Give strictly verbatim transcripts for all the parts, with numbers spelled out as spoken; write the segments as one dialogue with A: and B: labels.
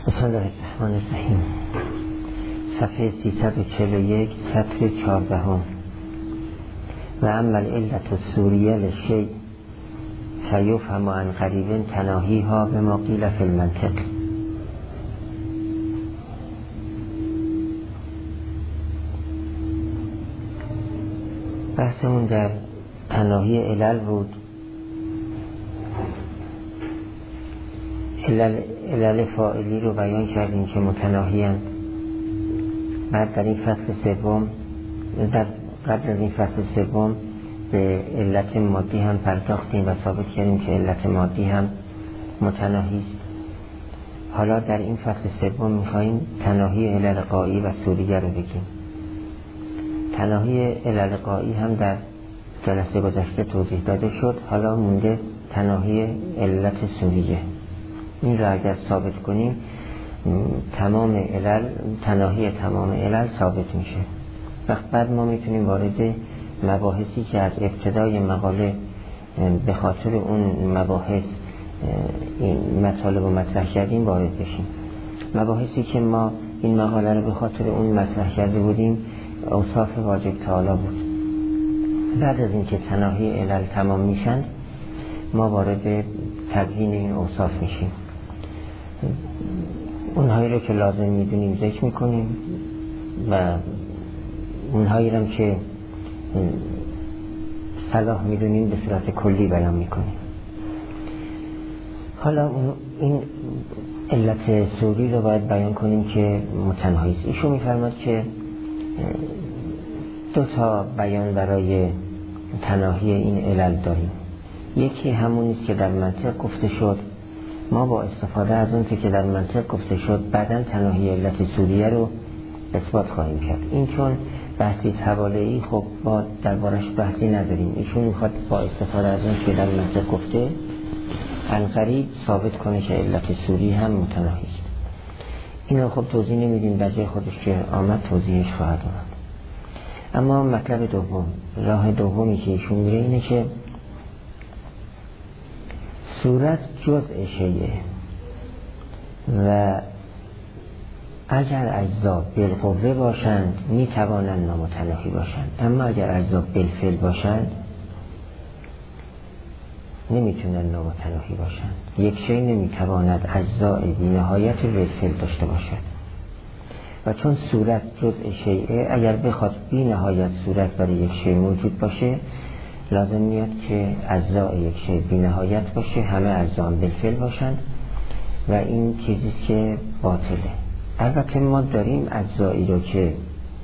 A: بسم الله الرحمن الرحیم. صفحه سیصد و چهل و یک، سطر چهاردهم. و اما العلت السوریه للشیء فیفهم عن قریب تناهیها بما قیل فی المنطق. بحثمون در تناهی علل بود. علل, علل فاعلی رو بیان کردیم که متناهی هستند. بعد در این فصل سوم در قبل از این فصل سوم به علت مادی هم پرداختیم و ثابت کردیم که علت مادی هم متناهی است. حالا در این فصل سوم می‌خوایم تناهی علل غایی و سوریه رو بگیم. تناهی علل غایی هم در جلسه گذشته توضیح داده شد. حالا مونده تناهی علت سوریه. این را اگر ثابت کنیم تمام علل تناهی تمام علل ثابت میشه. وقت بعد ما میتونیم وارد مباحثی که از ابتدای مقاله به خاطر اون مباحث این مطالب رو مطرح کردیم وارد بشیم. مباحثی که ما این مقاله رو به خاطر اون مطرح کرده بودیم اوصاف واجب تعالی بود. بعد از اینکه تناهی علل تمام میشن ما وارد تبیین این اوصاف میشیم. اونهایی رو که لازم میدونیم ذکر میکنیم و اونهایی رو که صلاح میدونیم به صورت کلی بیان میکنیم. حالا این علت سوری رو باید بیان کنیم که متناهی است. ایشون میفرماد که دو تا بیان برای تناهی این علل داریم. یکی همونی است که در منطق گفته شد. ما با استفاده از اون که در منطق گفته شد بعداً تناهی علت سوریه رو اثبات خواهیم کرد. این چون بحثی حواله‌ای خب با دربارش بحثی نداریم. ایشون میخواد با استفاده از اون که در منطق گفته عنقریب ثابت کنه که علت سوری هم متناهی است. این رو خب توضیح نمیدیم، در جای خودش که آمد توضیحش خواهد آمد. اما مطلب دوم، راه دومی که ایشون میره اینه که صورت جزء شیء و اگر اجزا بالقوه باشند می توانند نامتناهی باشند، اما اگر اجزا بالفعل باشند نمیتونن نامتناهی باشند. یک شیء نمیتواند اجزاء بی نهایت بالفعل داشته باشد و چون صورت جزء شیء اگر بخواد بی نهایت صورت برای یک شیء موجود باشه لازم میاد که اجزاء یک شیء بی نهایت باشه، همه اجزا بالفعل باشند و این چیزی که باطله. البته ما داریم اجزایی رو که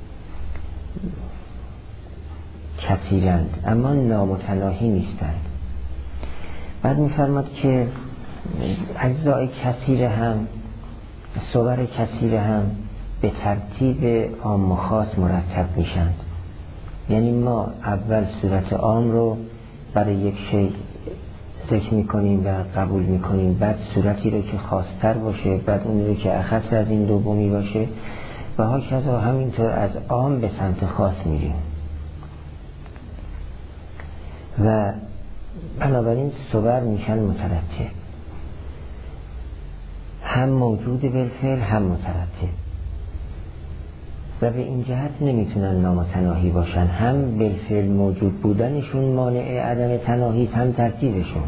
A: کثیرند اما نامتناهی نیستند. بعد میفرماد که اجزای کثیر هم صور کثیر هم به ترتیب عام و خاص مرتب میشند. یعنی ما اول صورت عام رو برای یک شیء ذکر میکنیم و قبول میکنیم، بعد صورتی رو که خاصتر باشه، بعد اون رو که اخص از این دومی باشه و هاکذا همینطور از عام به سمت خاص میریم و بنابراین صور میشن مترتب، هم موجود بالفعل هم مترتب و به این جهت نمیتونن نامتناهی باشن. هم بالفعل موجود بودنشون مانع عدم تناهی، هم ترتیبشون.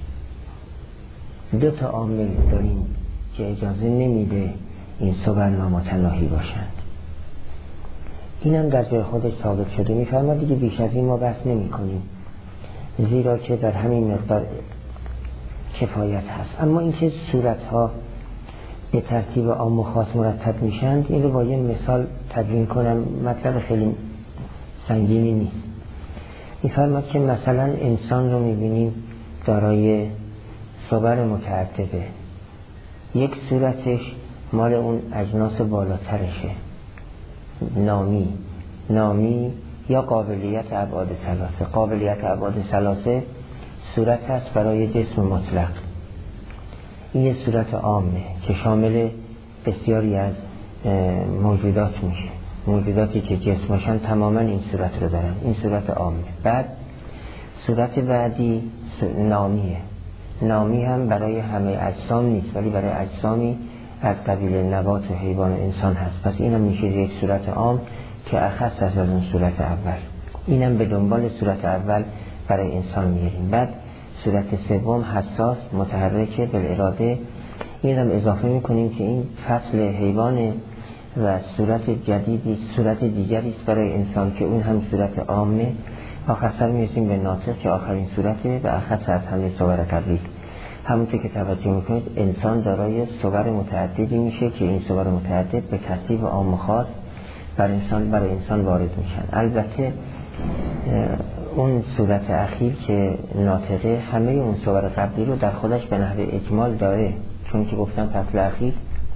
A: دو تا عامل داریم که اجازه نمیده این صور نامتناهی باشند. اینم در جای خودش ثابت شده. میفرماد دیگه بیش از این ما بحث نمی کنیم زیرا که در همین مقدار کفایت هست. اما اینکه صورتها به ترتیب عام و خاص مرتب میشند این رو با یه مثال تبیین کنم. مطلب خیلی سنگینی نیست. میفرماد که مثلا انسان رو میبینیم دارای صور متعدده، یک صورتش مال اون اجناس بالاترشه، نامی نامی یا قابلیت ابعاد ثلاثه. قابلیت ابعاد ثلاثه صورت هست برای جسم مطلق. این یه صورت عامه که شامل بسیاری از موجودات میشه. موجوداتی که جسم باشن تماما این صورت رو دارن. این صورت عامه. بعد صورت بعدی نامیه. نامی هم برای همه اجسام نیست ولی برای اجسامی از قبیل نبات و حیوان و انسان هست. پس اینم میشه یک صورت عام که اخص از اون صورت اول. اینم به دنبال صورت اول برای انسان میاریم. بعد صورت سوم حساس متحرکه بالاراده، اینم اضافه میکنیم که این فصل حیوان و صورت جدیدی صورت دیگری است برای انسان که اون هم صورت عامه. آخر میرسیم به ناطق که آخرین صورته و اخص از همه صور قبلی. همونطور که توجه میکنید انسان دارای صور متعددی میشه که این صور متعدد به ترتیب عام و خاص برای انسان برای انسان وارد میشن. البته اون صورت اخیر که ناطقه همه اون صور قبلی رو در خودش به نحو اجمال داره، چون که گفتم فصل اخیر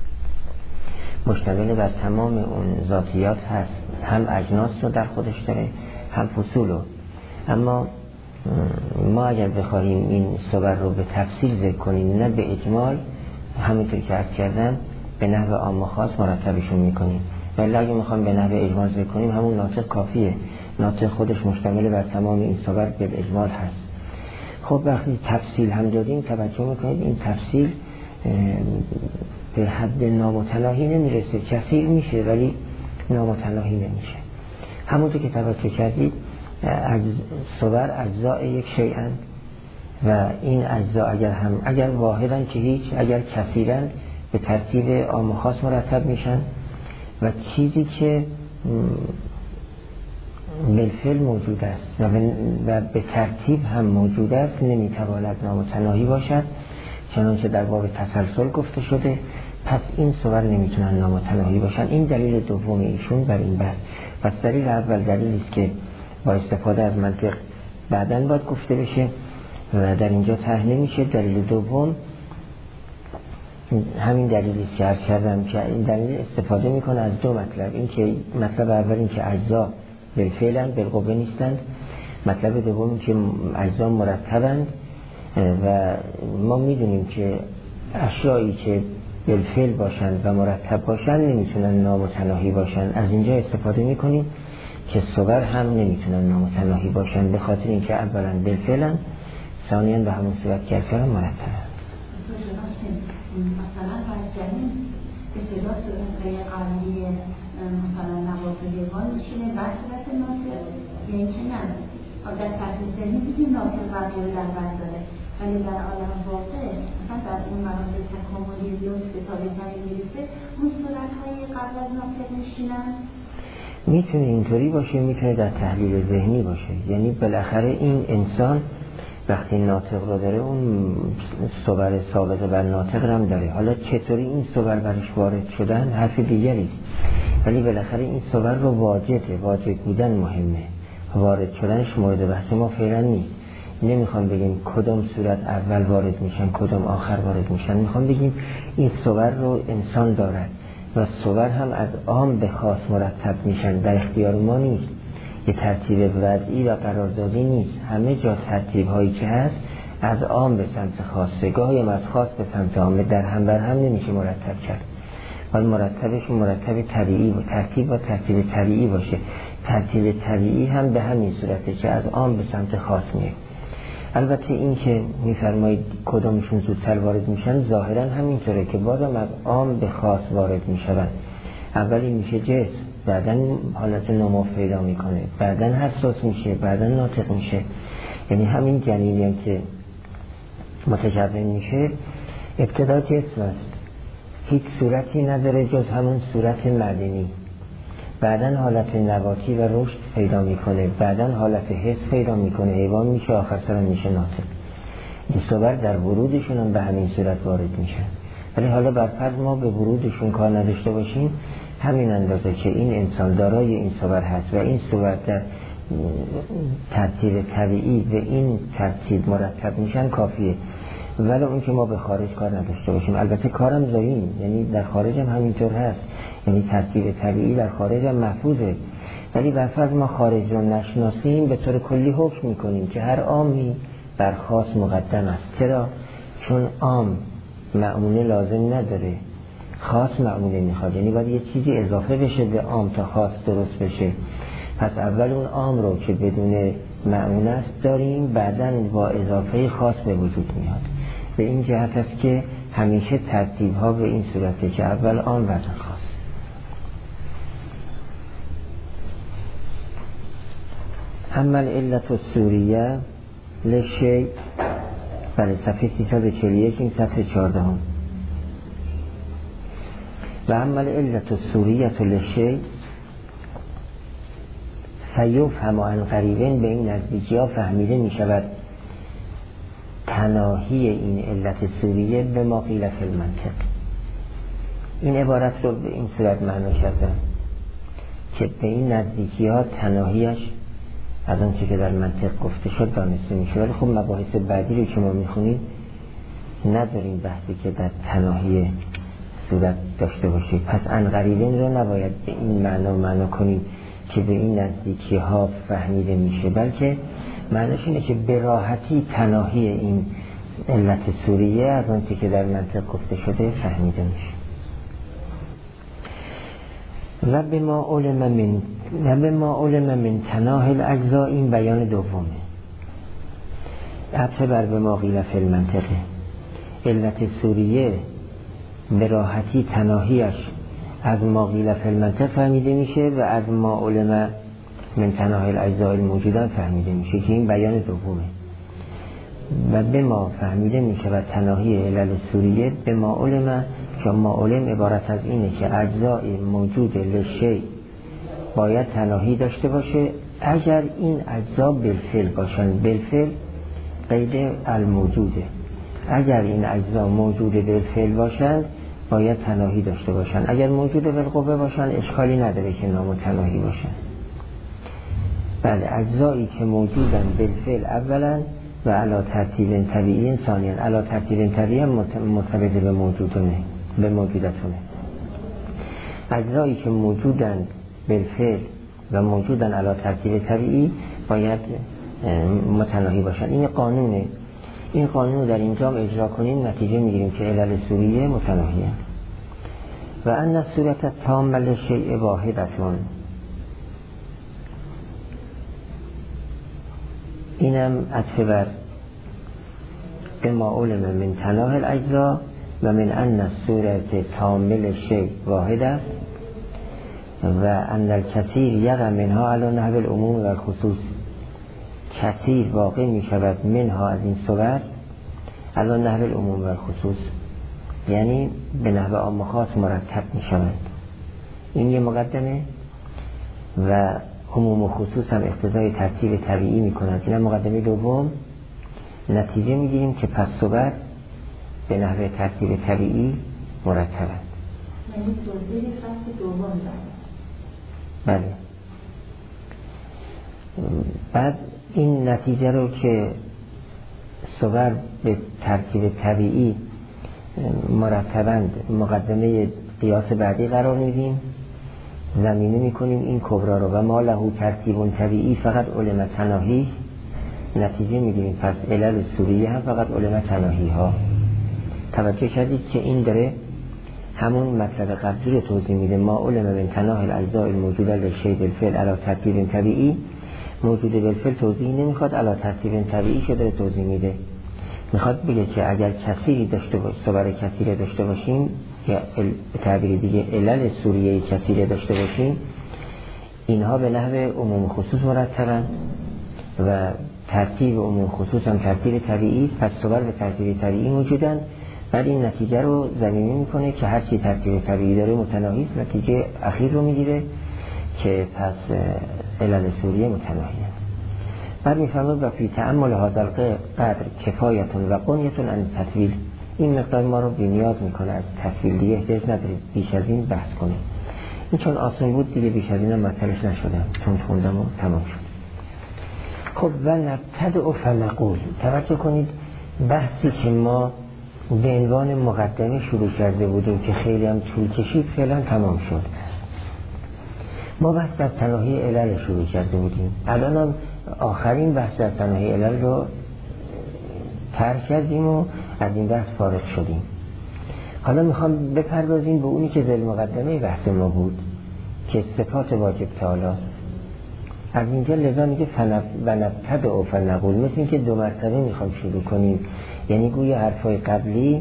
A: مشتمل بر تمام اون ذاتیات هست، هم اجناس رو در خودش داره هم فصول رو. اما ما اگر بخواهیم این صور رو به تفصیل ذکر کنیم نه به اجمال، همونطور که عرض کردم به نحو عام و خاص مرتبشون میکنیم. ولی اگه میخوایم به نحو اجمال ذکر کنیم همون ناطق کافیه. ناطق خودش مشتمل بر تمام این صور به اجمال هست. خب وقتی تفصیل هم دادیم توجه میکنید این تفصیل به حد نامتناهی نمیرسه، کثیر میشه ولی نامتناهی نمیشه. همونطور که توجه کردید از صور اجزاء یک شیئن و این اجزا اگر هم اگر واحدن که هیچ، اگر کثیرن به ترتیب عام و خاص مرتب میشن و چیزی که بالفعل موجود است و به ترتیب هم موجود است نمیتواند نامتناهی باشد، چنانچه در باب تسلسل گفته شده. پس این صور نمیتونن نامتناهی باشن. این دلیل دوم ایشون بر این بحث. پس دلیل اول دلیلی است که با استفاده از منطق بعداً باید گفته بشه و در اینجا طرح نمیشه. دلیل دوم همین دلیلی است که عرض کردم که این دلیل استفاده میکنه از دو مطلب. این که مطلب اول این که اجزا بالفعلن بالقوه نیستند، مطلب دوم این که اجزا مرتبند و ما میدونیم که اشیایی که بالفعل باشند و مرتب باشند نمیتونن نامتناهی باشند. از اینجا استفاده میکنیم که صور هم نمیتونن نامتناهی باشند به خاطر اینکه اولا بالفعلن، ثانیاً به همون صورت که اثر مرتبن.
B: مثلا در جنین ابتدا صورت‌های قبلی مثلا نبات و حیوان میشینه بعد صورت ناطق، یعنی که نه در سطح ذهنی دیدیم ناطق بقیه رو در بر داره، ولی در عالم واقع مثلا در اون مراحل تکاملی یا ستاره جنین میرسه اون صورت‌های قبل از ناطق میشینن.
A: میتونه اینطوری باشه، میتونه در تحلیل ذهنی باشه. یعنی بالاخره این انسان وقتی ناطق رو داره اون صور سابقه بر ناطق هم داره. حالا چطوری این صور برش وارد شدن حرف دیگری است، ولی بالاخره این صور رو واجده، واجد بودن مهمه. وارد شدنش مورد بحث ما فعلا نیست. نمیخوام بگیم کدام صورت اول وارد میشن کدام آخر وارد میشن، میخوام بگیم این صور رو انسان دارد و صور هم از عام به خاص مرتب میشن، در اختیار ما نیست. یه ترتیب وضعی و قراردادی نیست. همه جا ترتیب هایی که هست از عام به سمت خاصه، گاهی هم از خاص به سمت عام، در هم بر هم نمیشه مرتب کرد. ولی مرتبش مرتب طبیعی و ترتیب و ترتیب طبیعی باشه. ترتیب طبیعی هم به همین صورته که از عام به سمت خاص میره. البته این که میفرمایید کدامشون زودتر وارد میشن ظاهرا همینطوره که بازم از عام به خاص وارد میشن. اولی میشه جسم، بعدن حالت نمو پیدا میکنه، بعدن حساس میشه، بعدن ناطق میشه. یعنی همین جنینی هم که متجرد میشه ابتدا جسم است، هیچ صورتی نداره جز همون صورت معدنی، بعدن حالت نباتی و رشد پیدا میکنه، بعدن حالت حس پیدا میکنه، حیوان میشه، آخر سرم میشه ناطق. این صور در ورودشون هم به همین صورت وارد میشن. ولی حالا بر فرض ما به ورودشون کار نداشته باشیم، همین اندازه که این انسان دارای این صور هست و این صور در ترتیب طبیعی و این ترتیب مرتب میشن کافیه. ولی اون که ما به خارج کار نداشته باشیم، البته کارم داریم، یعنی در خارج هم همینطور هست، یعنی ترتیب طبیعی در خارج هم محفوظه. ولی بر فرض ما خارج رو نشناسیم به طور کلی حکم میکنیم که هر عامی بر خاص مقدم است. چرا؟ چون عام معموله لازم نداره، خاص معموله میخواد، یعنی باید یه چیزی اضافه بشه به عام تا خاص درست بشه. پس اول اون عام رو که بدون معمول است داریم، بعدن با اضافه خاص به وجود میاد. به این جهت است که همیشه ترتیب ها به این صورته که اول عام بعد خاص. اما علت السوریه لشی، بله صفحه سیصد و چهل و یک، این صفحه چهارده هم. و اما علت السوریه لشی فیفهم عن قریبین، به این نزدیکی ها فهمیده می شود تناهی این علت سوریه به ما قیل فی المنطق. این عبارت رو به این صورت معنا کردن که به این نزدیکی ها تناهیش از اون چی که در منطق گفته شد دانسته می شود. خب مباحث بعدی رو که ما می خونیم نداریم بحثی که در تناهی صورت داشته باشید. پس عن قریبین رو نباید به این معنا معنا کنیم که به این نزدیکی ها فهمیده میشه، بلکه معنیش اینه که به راحتی تناهی این علت سوریه از آنچه که در منطق گفته شده فهمیده میشه. و به ما علم من و به ما علم من تناه الاجزاء، این بیان دومه. عطف بر به ما قیل فی المنطقه. علت سوریه به راحتی تناهیش از ما قیل فی المنطق فهمیده میشه و از ما علم من تناه الاجزاء الموجوده فهمیده میشه که این بیان دومه. و به ما فهمیده میشه و تناهی علل سوریه به ما علم، که ما علم عبارت از اینه که اجزاء موجود لشی باید تناهی داشته باشه اگر این اجزا بالفعل باشن. بالفعل قید الموجوده، اگر این اجزا موجود بالفعل باشن باید تناهی داشته باشن. اگر موجود بالقوه باشن اشکالی نداره که نامتناهی باشن. بله، اجزایی که موجودن بالفعل اولا و علا ترتیب طبیعی ثانیا. علا ترتیب طبیعی مرتبط به موجودونه، به موجودتونه. اجزایی که موجودن بالفعل و موجودن علا ترتیب طبیعی باید متناهی باشن. این قانونه. این قانون در اینجا اجرا کنیم نتیجه میگیریم که علل سوریه متناهیه. و ان صورت التام للشیء واحدتون، اینم عطف بر به ما علم من تناه الاجزاء و من ان صورت تام للشیء واحد است و ان الکثیر یقع منها علی نحو العموم و الخصوص. کثیر واقع می شود منها از این صورت علی نحو العموم و الخصوص، یعنی به نحو عام و خاص مرتب می شود. این یه مقدمه و عموم و خصوص هم اقتضای ترتیب طبیعی می کند. این مقدمه دوم. نتیجه می گیریم که پس صورت به نحو ترتیب طبیعی مرتب است.
B: یعنی توضیح شخص دوم دارد.
A: بله. بعد این نتیجه رو که صور به ترتیب طبیعی مرتبند مقدمه قیاس بعدی قرار میدیم، زمینه میکنیم این کبرا رو و ما له ترتیب طبیعی فقط علم تناهی. نتیجه میگیریم پس علل سوریه هم فقط علم تناهی ها. توجه کردید که این داره همون مطلب قبلی رو توضیح میده. ما علم من تناه الاجزاء الموجوده للشیء بالفعل علی ترتیب طبیعی. موجود بالفعل توضیح نمیخواد، علی ترتیب طبیعی شده توضیح میده. میخواد بگه که اگر کثیری داشته باشیم، صور کثیری داشته باشیم یا به تعبیر دیگه علل سوریه کثیری داشته باشیم، اینها به نحو عموم خصوص مرتبن و ترتیب عموم خصوص هم ترتیب طبیعی، پس صور به ترتیب طبیعی موجودن. بعد این نتیجه رو زمینه میکنه که هر چی ترتیب طبیعی داره متناهی است. نتیجه اخیر رو میگیره که پس علل سوریه متناهیه. بعد میفرمود و فی تأمل هذا القدر کفایتون و قنیتون عن تطویل. این مقدار ما رو بی‌نیاز میکنه از تطویل، دیگه احتیاج نداریم بیش از این بحث کنیم. این چون آسان بود دیگه بیش از این هم مطلبش نشدم، چون خوندم و تمام شد. خب و نبتدع فنقول. توجه کنید بحثی که ما به عنوان مقدمه شروع کرده بودیم که خیلی هم طول کشید فعلا تمام شد. ما بحث از تناهی علل شروع کرده بودیم، الان هم آخرین بحث از تناهی علل رو ترک کردیم و از این بحث فارغ شدیم. حالا میخوام بپردازیم به اونی که ذیل مقدمه بحث ما بود که صفات واجب تعالی. از اینجا لذا میگه و نبتدع فنقول، مثل این که دو مرتبه میخوام شروع کنیم، یعنی گویا حرفای قبلی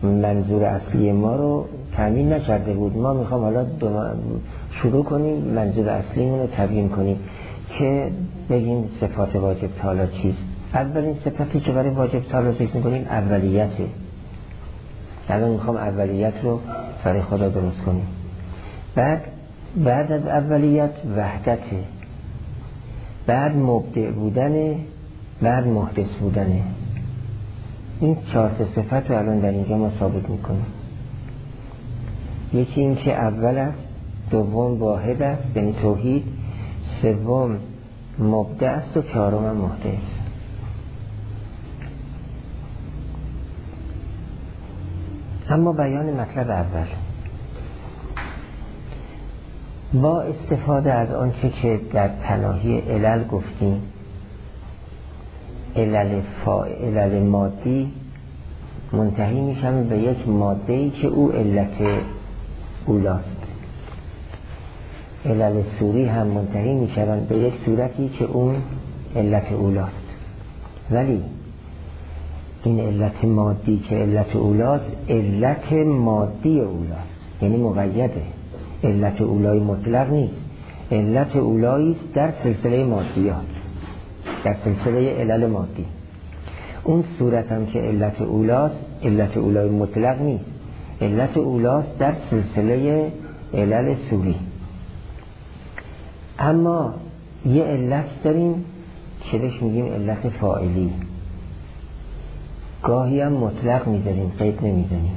A: منظور اصلی ما رو تامین نکرده بود. ما میخوام حالا شروع کنیم منظور اصلیمون رو تبیین کنیم که بگیم صفات واجب تعالی چیست. اولین صفتی که برای واجب تعالی ذکر میکنیم اولیته. الان میخوام اولیت رو برای خدا درست کنیم. بعد بعد از اولیت وحدته، بعد مبدع بودنه، بعد محدث بودنه. این چهار صفت رو الان در اینجا ما ثابت میکنیم. یکی این که اول است، دوم واحد است یعنی توحید، سوم مبدع است و چهارم محدث. اما بیان مطلب اول با استفاده از آنچه که در پناهی علل گفتیم، علل فاعل علل مادی، منتهی میشم به یک ماده‌ای که او علت اولاست. علل صوری هم منتهی میشوند به یک صورتی که اون علت اولاست. ولی این علت مادی که علت اولاست علت مادی اولاست، یعنی مقیده. علت اولای مطلق نیست، علت اولایی است در سلسله مادیات، در سلسله علل مادی. اون صورت هم که علت اولاست علت اولای مطلق نیست، علت اولاست در سلسله علل صوری. اما یه علت داریم که بهش میگیم علت فاعلی، گاهی هم مطلق میذاریم قید نمیزنیم.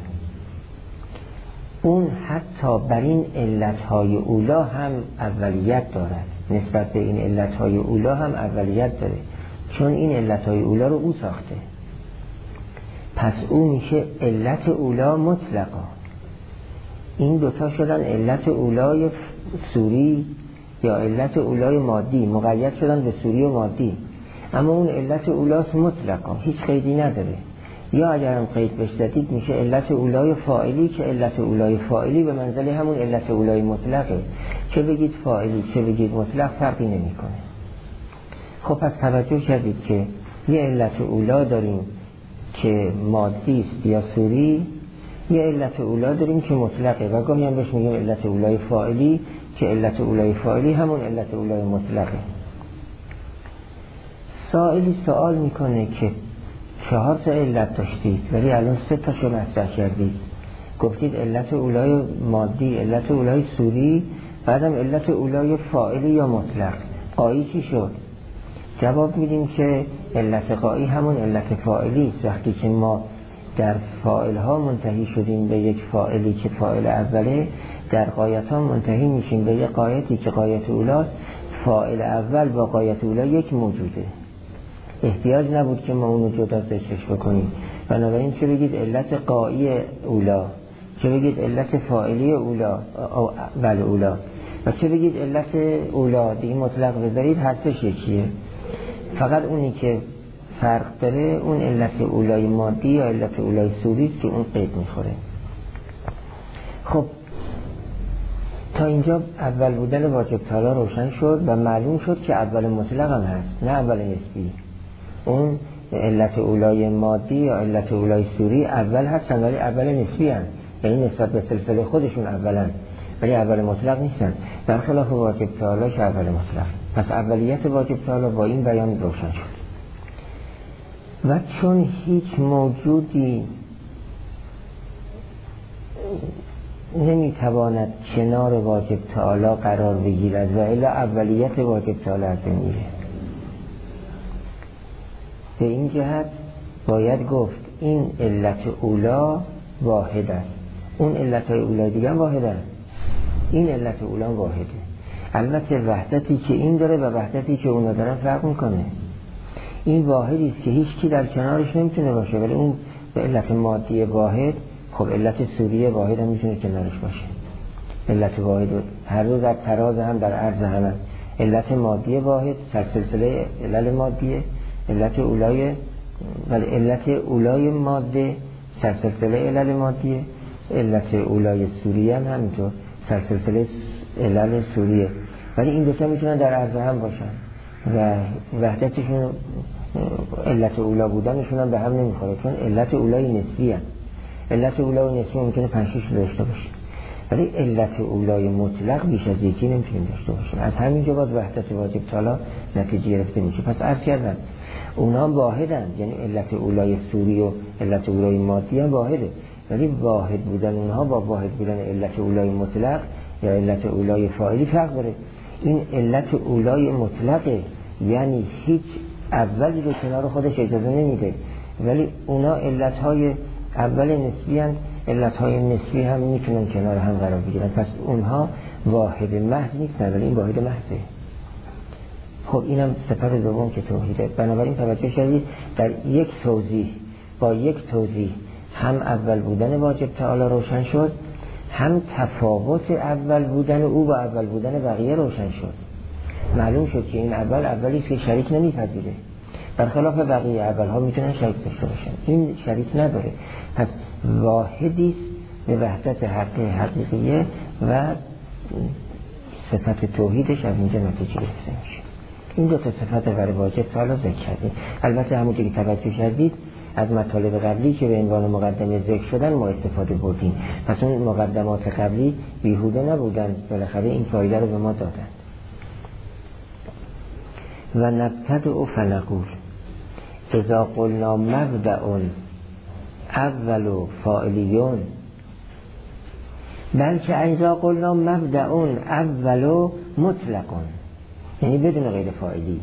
A: اون حتی بر این علتهای اولا هم اولیت دارد، نسبت به این علتهای اولا هم اولیت داره، چون این علتهای اولا رو او ساخته. پس او میشه علت اولا مطلقا. این دوتا شدن علت اولای صوری یا علت اولای مادی، مقید شدن به صوری و مادی. اما اون علت اولاست مطلقا، هیچ قیدی نداره. یا اگر هم قید بشدید میشه علت اولای فاعلی که علت اولای فاعلی به منزله همون علت اولای مطلقه. چه بگید فاعلی چه بگید مطلق فرقی نمیکنه. خب پس توجه کردید که یه علت اولا داریم که مادی است یا صوری، یه علت اولا داریم که مطلقه و گاهی هم بهش میگیم علت اولای فاعلی که علت اولای فاعلی همون علت اولای مطلقه. سائلی سوال میکنه که چهار تا علت داشتید ولی الان سه تاشو مطرح کردید، گفتید علت اولای مادی، علت اولای صوری، بعدم علت اولای فاعلی یا مطلق. قایی چی شد؟ جواب میدیم که علت قایی همون علت فاعلی است. وقتی که ما در فاعل ها منتهی شدیم به یک فاعلی که فاعل اوله، در قایت ها منتهی میشیم به یک قایتی که قایت اولاست. فاعل اول با قایت اولا یک موجوده، احتیاج نبود که ما اونو جدا ذکرش بکنیم. بنابراین چه بگید علت قایی اولا، چه بگید علت فاعلی اولا بله اولا و چه بگید علت اولا، دیگه مطلق بذارید هر سش یکیه. فقط اونی که فرق داره اون علت اولای مادی یا علت اولای صوری است که اون قید میخوره. خب تا اینجا اول بودن واجب تعالی روشن شد و معلوم شد که اول مطلق هم هست نه اول نسبی. اون علت اولای مادی یا علت اولای صوری اول هستن ولی اول نسبی هستن، یعنی نسبت به سلسله خودشون اولن ولی اول مطلق نیستن، در خلاف واجب تعالی که اول مطلق. پس اولیت واجب تعالی با این بیان روشن شد. و چون هیچ موجودی نمیتواند کنار واجب تعالی قرار بگیرد و الا اولیت واجب تعالی از بین میره، به این جهت باید گفت این علت اولا واحد است، اون علت های اولا دیگه هم واحد است، این علت اولا واحده. البته وحدتی که این داره و وحدتی که اونا دارن فرق میکنه. این واحدی است که هیچ کی در کنارش نمیتونه باشه، ولی اون به علت مادی واحد، خب علت صوری واحد هم میتونه کنارش باشه. علت واحد هر دو در تراز هم در عرض هم, هم. علت مادی واحد در سلسله علل مادیه، علت اولای ولی علت اولای ماده در سلسله علل مادیه، علت اولای صوریه هم همینطور در سلسله علل صوریه، ولی این دوتا میتونن در عرض هم باشن و وحدتشون علت اولا بودنشون هم به هم نمیخوره، چون علت اولای نسبی هم. علت اولای نسبی ممکنه پنج شش داشته باشه، ولی علت اولای مطلق بیش از یکی نمیتونیم داشته باشیم. از همینجا باید وحدت واجب تعالی نتیجه گرفته میشه. پس عرض کردم اونا واحدن، یعنی علت اولای سوری و علت اولای مادی هم واحده، ولی واحد بودن اونها با واحد بودن علت اولای مطلق یا علت اولای فاعلی فرق داره. این علت اولای مطلقه، یعنی هیچ اولی رو کنار خودش اجازه نمیده، ولی اونا علتهای اول نسبی هم، علتهای نسبی هم میتونن کنار هم قرار بگیرن. پس اونها واحد محض نیستن، ولی این واحد محضه. خب اینم صفت دوم که توحیده. بنابراین توجه شدید در یک توضیح با یک توضیح هم اول بودن واجب تعالی روشن شد، هم تفاوت اول بودن او با اول بودن بقیه روشن شد. معلوم شد که این اول اولی که شریک نمیپذیره، برخلاف بقیه اول ها میتونن شریک داشته باشن، این شریک نداره. پس واحدی به وحدت حقیقی حقیقیه و صفت توحیدش از اینجا نتیجه گرفته میشه. این دو تا صفت برای واجب تعالی ذکر کردیم. البته همونجوری که توجه کردید از مطالب قبلی که به عنوان مقدمه ذکر شدن ما استفاده بردیم، پس اون مقدمات قبلی بیهوده نبودن، بالاخره این فایده رو به ما دادن. و نبتدع فنقول اذا قلنا مبدأ اول فاعلیون، بلکه اذا قلنا مبدأ اول مطلقون، یعنی بدون غیر فاعلی،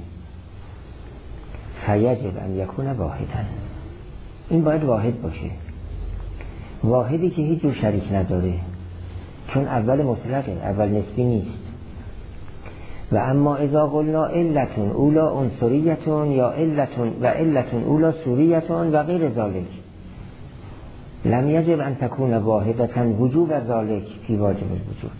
A: فیجب ان یکون واحدا، این باید واحد باشه، واحدی که هیچ جور شریک نداره، چون اول مطلقه، اول نسبی نیست. و اما اذا قلنا علتون اولا عنصریتون یا علتون و علتون اولا سوریتون و غیر ذالک، لم یجب ان تکون واحدتا وجوب ذالک فی واجب الوجود.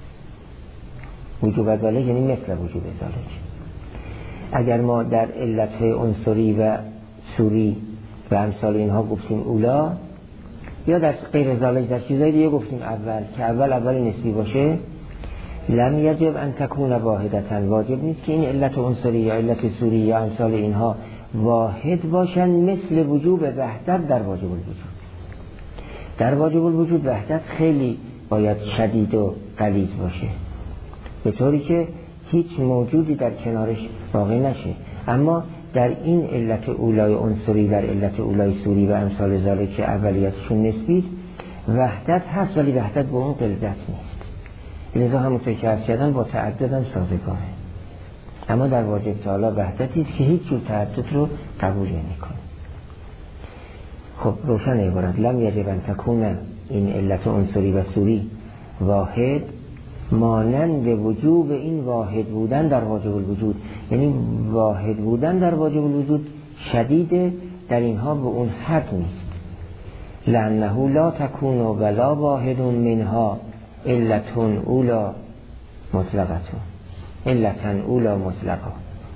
A: وجوب ذالک یعنی مثل وجوب ذالک. اگر ما در علتهای عنصری و سوری و امثال اینها گفتیم اولا، یا در غیر ذالک در چیزای دیگه گفتیم اول، که اول اول نسبی باشه، لم یجب ان تکون واحدتا، واجب نیست که این علت عنصری یا علت سوری یا امثال اینها واحد باشن مثل وجوب وحدت در واجب الوجود. در واجب الوجود وحدت خیلی باید شدید و غلیظ باشه، به طوری که هیچ موجودی در کنارش واقع نشه. اما در این علت اولای عنصری در علت اولای سوری و امثال ذالک که اولیتشون نسبی، وحدت هست ولی وحدت با اون غلظت نیست. لذا همونطور که عرض کردن با تعدد هم سازگاره. اما در واجب تعالی وحدتی است که هیچ جور تعدد رو قبول نمی‌کنه. خب روشن عبارت لم یجب ان تکون این علت عنصری و سوری واحد مانند وجوب این واحد بودن در واجب الوجود، یعنی واحد بودن در واجب الوجود شدیده، در اینها به اون حد نیست. لانه لا تکون ولا واحد منها علتون اولا مطلقتون علتن اولا مطلقا،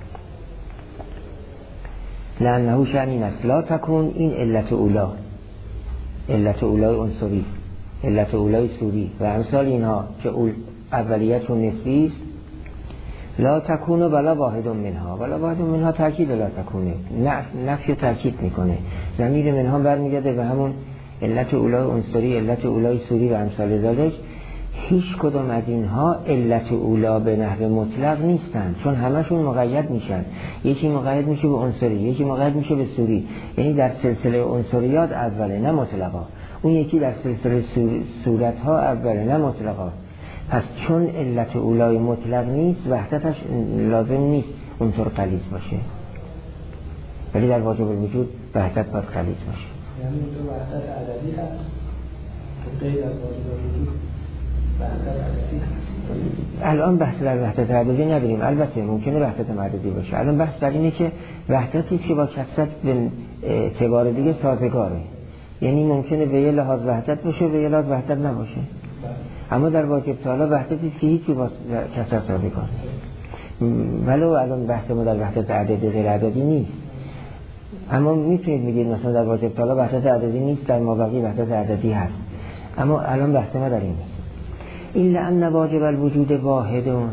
A: لانه شأن است لا تکون این علت اولا، علت اولای عنصری، علت اولای سوری و امثال اینها که اول اولیت و نسبی است، لا تکون ولا واحد منها، ولا واحد منها تاکید لا تکونه، نفی تاکید میکنه، ضمیر منها برمیگرده به همون علت اولای عنصری، علت اولای سوری و امثال ذالک. هیچ کدام از اینها علت اولا به نحو مطلق نیستن، چون همشون مقید میشن، یکی مقید میشه به عنصری، یکی مقید میشه به سوری، یعنی در سلسله عنصریات اوله نه مطلقا، اون یکی در سلسله صورت ها اوله نه مطلقا. پس چون علت اولای مطلق نیست وحدتش لازم نیست اونطور غلیظ باشه، ولی در واجب الوجود وحدت باید غلیظ باشه.
C: یعنی اونطور وحدت عددی هست که غیر از واجب الوجود وحدت عددی هست.
A: الان بحث در وحدت عددی نداریم، البته ممکنه وحدت عددی باشه. الان بحث در اینه که وحدتی که با کثرت به اعتبار دیگه سازگاره، یعنی ممکنه به یه لحاظ وحدت باشه به یه لحاظ وحدت نباشه. اما در واجب تعالی وحدتی که هیچی با کثرت سازگاره، ولو الان بحث ما در وحدت عددی غیر عددی نیست، اما میتونید بگید مثلا در واجب تعالی وحدت عددی نیست، در مابقی وحدت عددی هست، اما الان بحث ما در این نیست. الا ان واجب الوجود واحدون،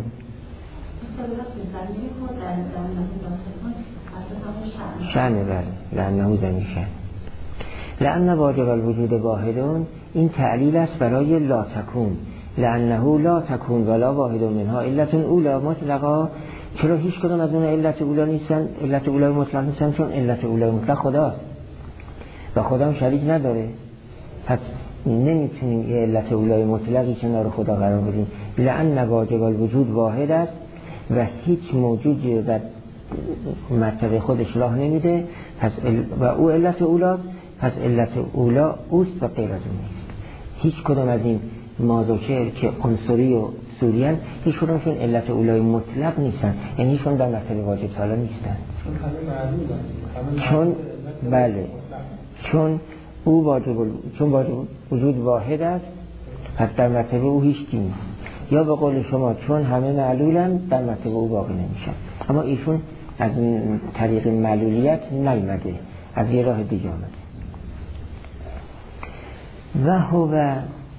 A: شأن بله لانه زمین شأن. لأن واجب الوجود واحدون، این تعلیل است برای لا تکون، لأنه لا تکون ولا واحد منها علت اولا مطلقا. چرا هیچ کدوم از اون علت اولا نیستن؟ علت اولا مطلق نیستن چون علت اولا مطلق خداست و خدا هم شریک نداره. پس نمیتونیم یه علت اولای مطلقی کنار خدا قرار بدیم. لأن واجب الوجود واحد است و هیچ موجودی در مرتبه خودش راه نمیده، پس و او علت اولاست، پس علت اولا اوست و غیر از اون نیست. هیچ کدوم از این مازوچه که عنصری و سوریان هیچ کدومشون علت اولای مطلق نیستن، یعنی هیچون در مرتبه واجب تعالی نیستن.
C: چون همه معلومن،
A: چون بله چون او واجب چون واجب وجود واحد است، پس در مرتبه او هیچ کی نیست. یا به قول شما چون همه معلولن در مرتبه او باقی نمیشن. اما ایشون از طریق معلولیت نیامده، از یه راه دیگه آمده. و هو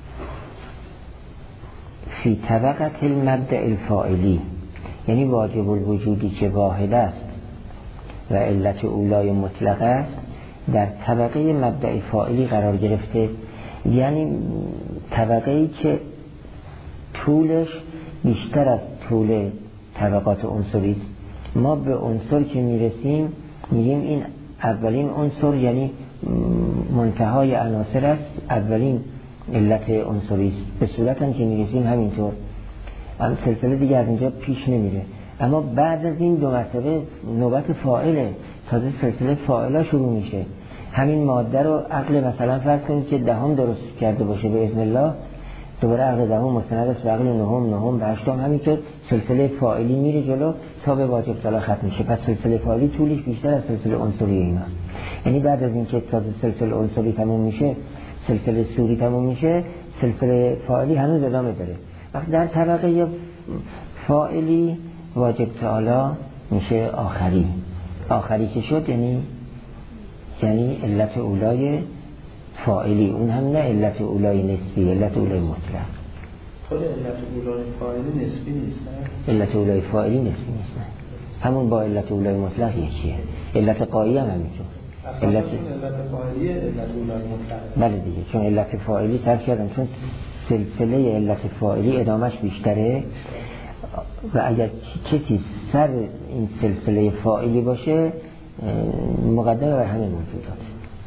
A: فی طبقت المبدأ الفاعلی، یعنی واجب الوجودی که واحد است و علت اولای مطلق است در طبقه مبدأ فاعلی قرار گرفته، یعنی طبقه ای که طولش بیشتر از طول طبقات عنصری است. ما به عنصر که میرسیم میگیم این اولین عنصر، یعنی منتهای عناصر است، اولین علت عنصری است. به صورت هم که میرسیم همینطور، هم سلسله دیگه از اینجا پیش نمیره. اما بعد از این دو مرتبه نوبت فاعله، تازه سلسله فاعلا شروع میشه. همین ماده رو عقل مثلا فرض کنید که دهم درست کرده باشه به اذن الله، دوباره عقل دهم مستند است به عقل نهم، نهم به هشتم، همینطور سلسله فاعلی میره جلو تا به واجب تعالی ختم میشه. پس سلسله فاعلی طولش بیشتر از سلسله عنصری اینا. یعنی بعد از اینکه تازه سلسله عنصری تموم میشه، سلسله سوری تموم میشه، سلسله فاعلی هنوز ادامه داره. وقتی در طبقه فاعلی واجب تعالی میشه آخری. آخری که شد یعنی یعنی علت اولای فاعلی، اون هم نه علت اولای نسبی، علت اولای مطلق.
C: خود علت اولای فاعلی نسبی نیست نه؟
A: علت اولای فاعلی نسبی نیست نه. همون با علت اولای مطلق یکیه. علت قایی هم همینطور.
C: علت علت فاعلی علت اولای مطلق.
A: بله دیگه، چون علت فاعلی صرف کردم چون سلسله علت فاعلی ادامش بیشتره و اگر کسی سر این سلسله فاعلی باشه مقدمه بر همه موجودات،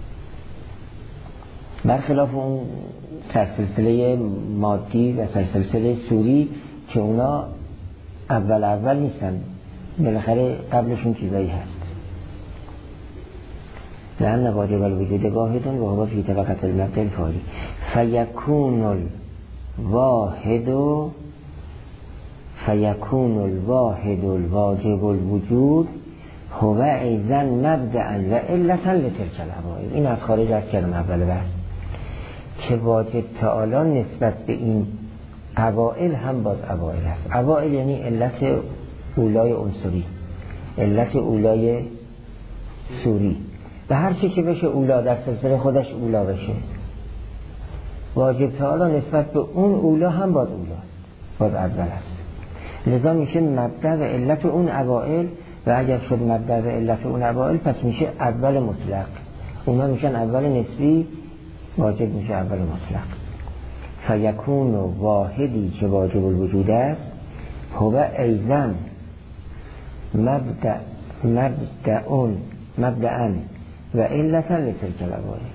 A: برخلاف اون سلسله مادی و سلسله سوری که اونا اول اول نیستن، بالاخره قبلشون چیزایی هست. لأن واجب الوجود واحد و هو فی طبقة المبدأ الفاعلی فیکون الواحد فیکون الواحد الواجب الوجود هو ایضا مبدأ و علتا لتلک العوائل. این از خارج از کردم اول بحث که واجب تعالی نسبت به این عوائل هم باز عوائل است. عوائل یعنی علت اولای عنصری، علت اولای سوری و هر چی که بشه اولا در سلسله خودش اولا بشه، واجب تعالی نسبت به اون اولا هم باز اولا باز اول است. لذا میشه مبدأ و علت اون عوائل و اگر شد مبدأ و علت اون عوائل پس میشه اول مطلق، اونا میشن اول نسبی، واجب میشه اول مطلق. فیکون واحدی که واجب الوجود است هو ایضا مبدأ مبدأ مبدأ و علتا لتلک العوائل.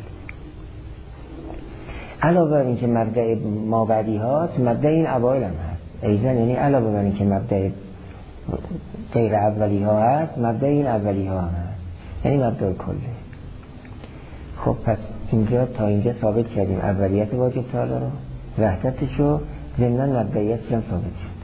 A: علاوه بر این که مبدأ ما بعدی هاست، مبدأ این عوائل هم هست ایضا، یعنی علاوه بر این که مبدأ غیر اولی ها هست، مبدأ این اولی ها هم هست، یعنی مبدأ کله. خب پس اینجا تا اینجا ثابت کردیم اولیت واجب تعالی رو، وحدتش رو، ضمن مبدئیتش هم ثابت شد.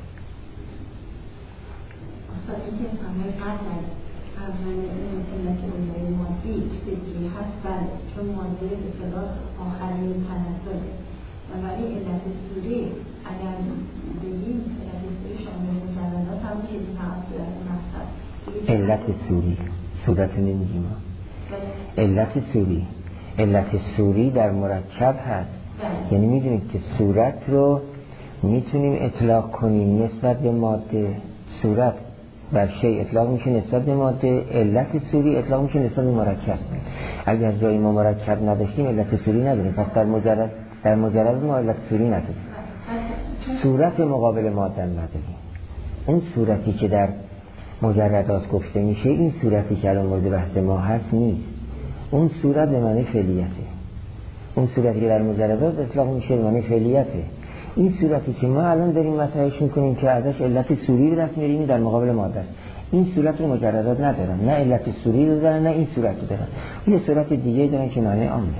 B: اصلا اینکه همه قبل از اول علت اولای مادی فکری هست، بله، چون ماده به صلاح آخرین تناسل و ولی علت سوری اگر بگیم علت سوری شامل مجردات هم چیزی هم از صورت مقصد
A: علت سوری صورت نمیگیم ها، علت سوری علت سوری در مرکب هست. یعنی میدونید که صورت رو میتونیم اطلاق کنیم نسبت به ماده، صورت بر شی اطلاق میشه نسبت به ماده، علت سوری اطلاق میشه نسبت به مرکب. اگر جای ما مرکب نداشتیم علت سوری نداریم، پس در مجرد در مجرد ما علت سوری نداریم. صورت مقابل ماده نداریم. اون صورتی که در مجردات گفته میشه، این صورتی که الان مورد بحث ما هست نیست. اون صورت به معنی فعلیته. اون صورتی که در مجردات اطلاق میشه به معنی فعلیته. این صورتی که ما الان داریم مطرحش میکنیم که ازش علت سوری رو دست میاریم در مقابل ماده است، این صورت رو مجردات ندارن، نه علت سوری رو دارن نه این صورت رو دارن، یه صورت دیگه دارن که معنی عامه.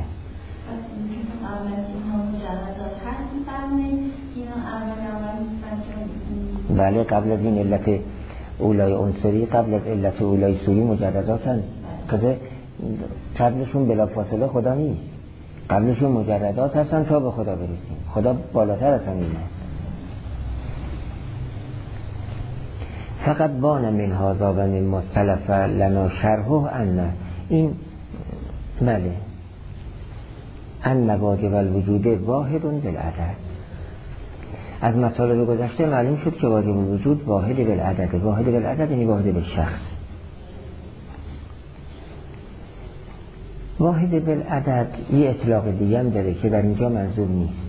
A: بله قبل از این علت اولای عنصری، قبل از علت اولای سوری مجرداتن، که قبلشون بلا فاصله خدا نیست، قبلشون مجردات هستن تا به خدا برسیم. خدا بالاتر از همین است. فقط بان من هذا و من مختلف لنا شرحه ان این بله ان واجب الوجود واحد بالعدد. از مطالب گذشته معلوم شد که واجب الوجود واحد بالعدد. واحد بالعدد یعنی واحد بالشخص. واحد بالعدد یه اطلاق دیگه هم داره که در اینجا منظور نیست.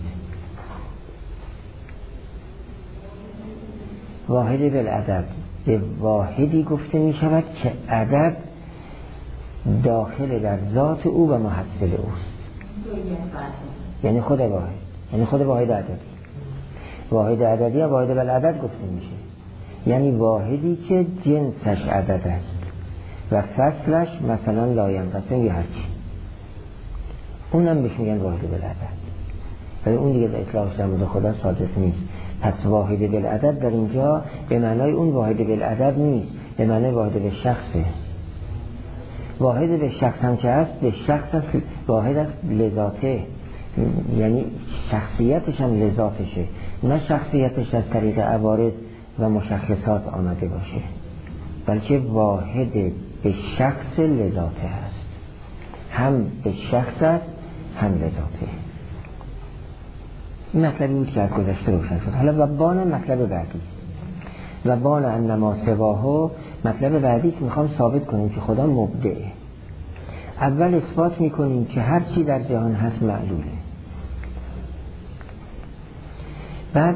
A: واحد بالعدد به واحدی گفته می شود که عدد داخل در ذات او و محصل اوست. یعنی خود واحد، یعنی خود واحد عددی. واحد عددی یا واحد بالعدد گفته میشه، یعنی واحدی که جنسش عدد است و فصلش مثلا لاینقسم یا هرچی، اونم بهش میگن واحد بالعدد. ولی اون دیگه اطلاقش در مورد خدا صادق نیست. پس واحد بالعدد در اینجا به معنای اون واحد بالعدد نیست، به معنای واحد به شخصه. واحد به شخص هم که هست، به شخص هست، واحد است لذاته، یعنی شخصیتش هم لذاتشه، نه شخصیتش از طریق عوارض و مشخصات آمده باشه، بلکه واحد به شخص لذاته هست، هم به شخص است هم لذاته. این مطلبی بود که از گذشته روشن شد. حالا و بان مطلب بعدی و بان انما سواهو مطلب بعدی که میخوام ثابت کنیم که خدا مبدعه. اول اثبات میکنیم که هر چی در جهان هست معلوله، بعد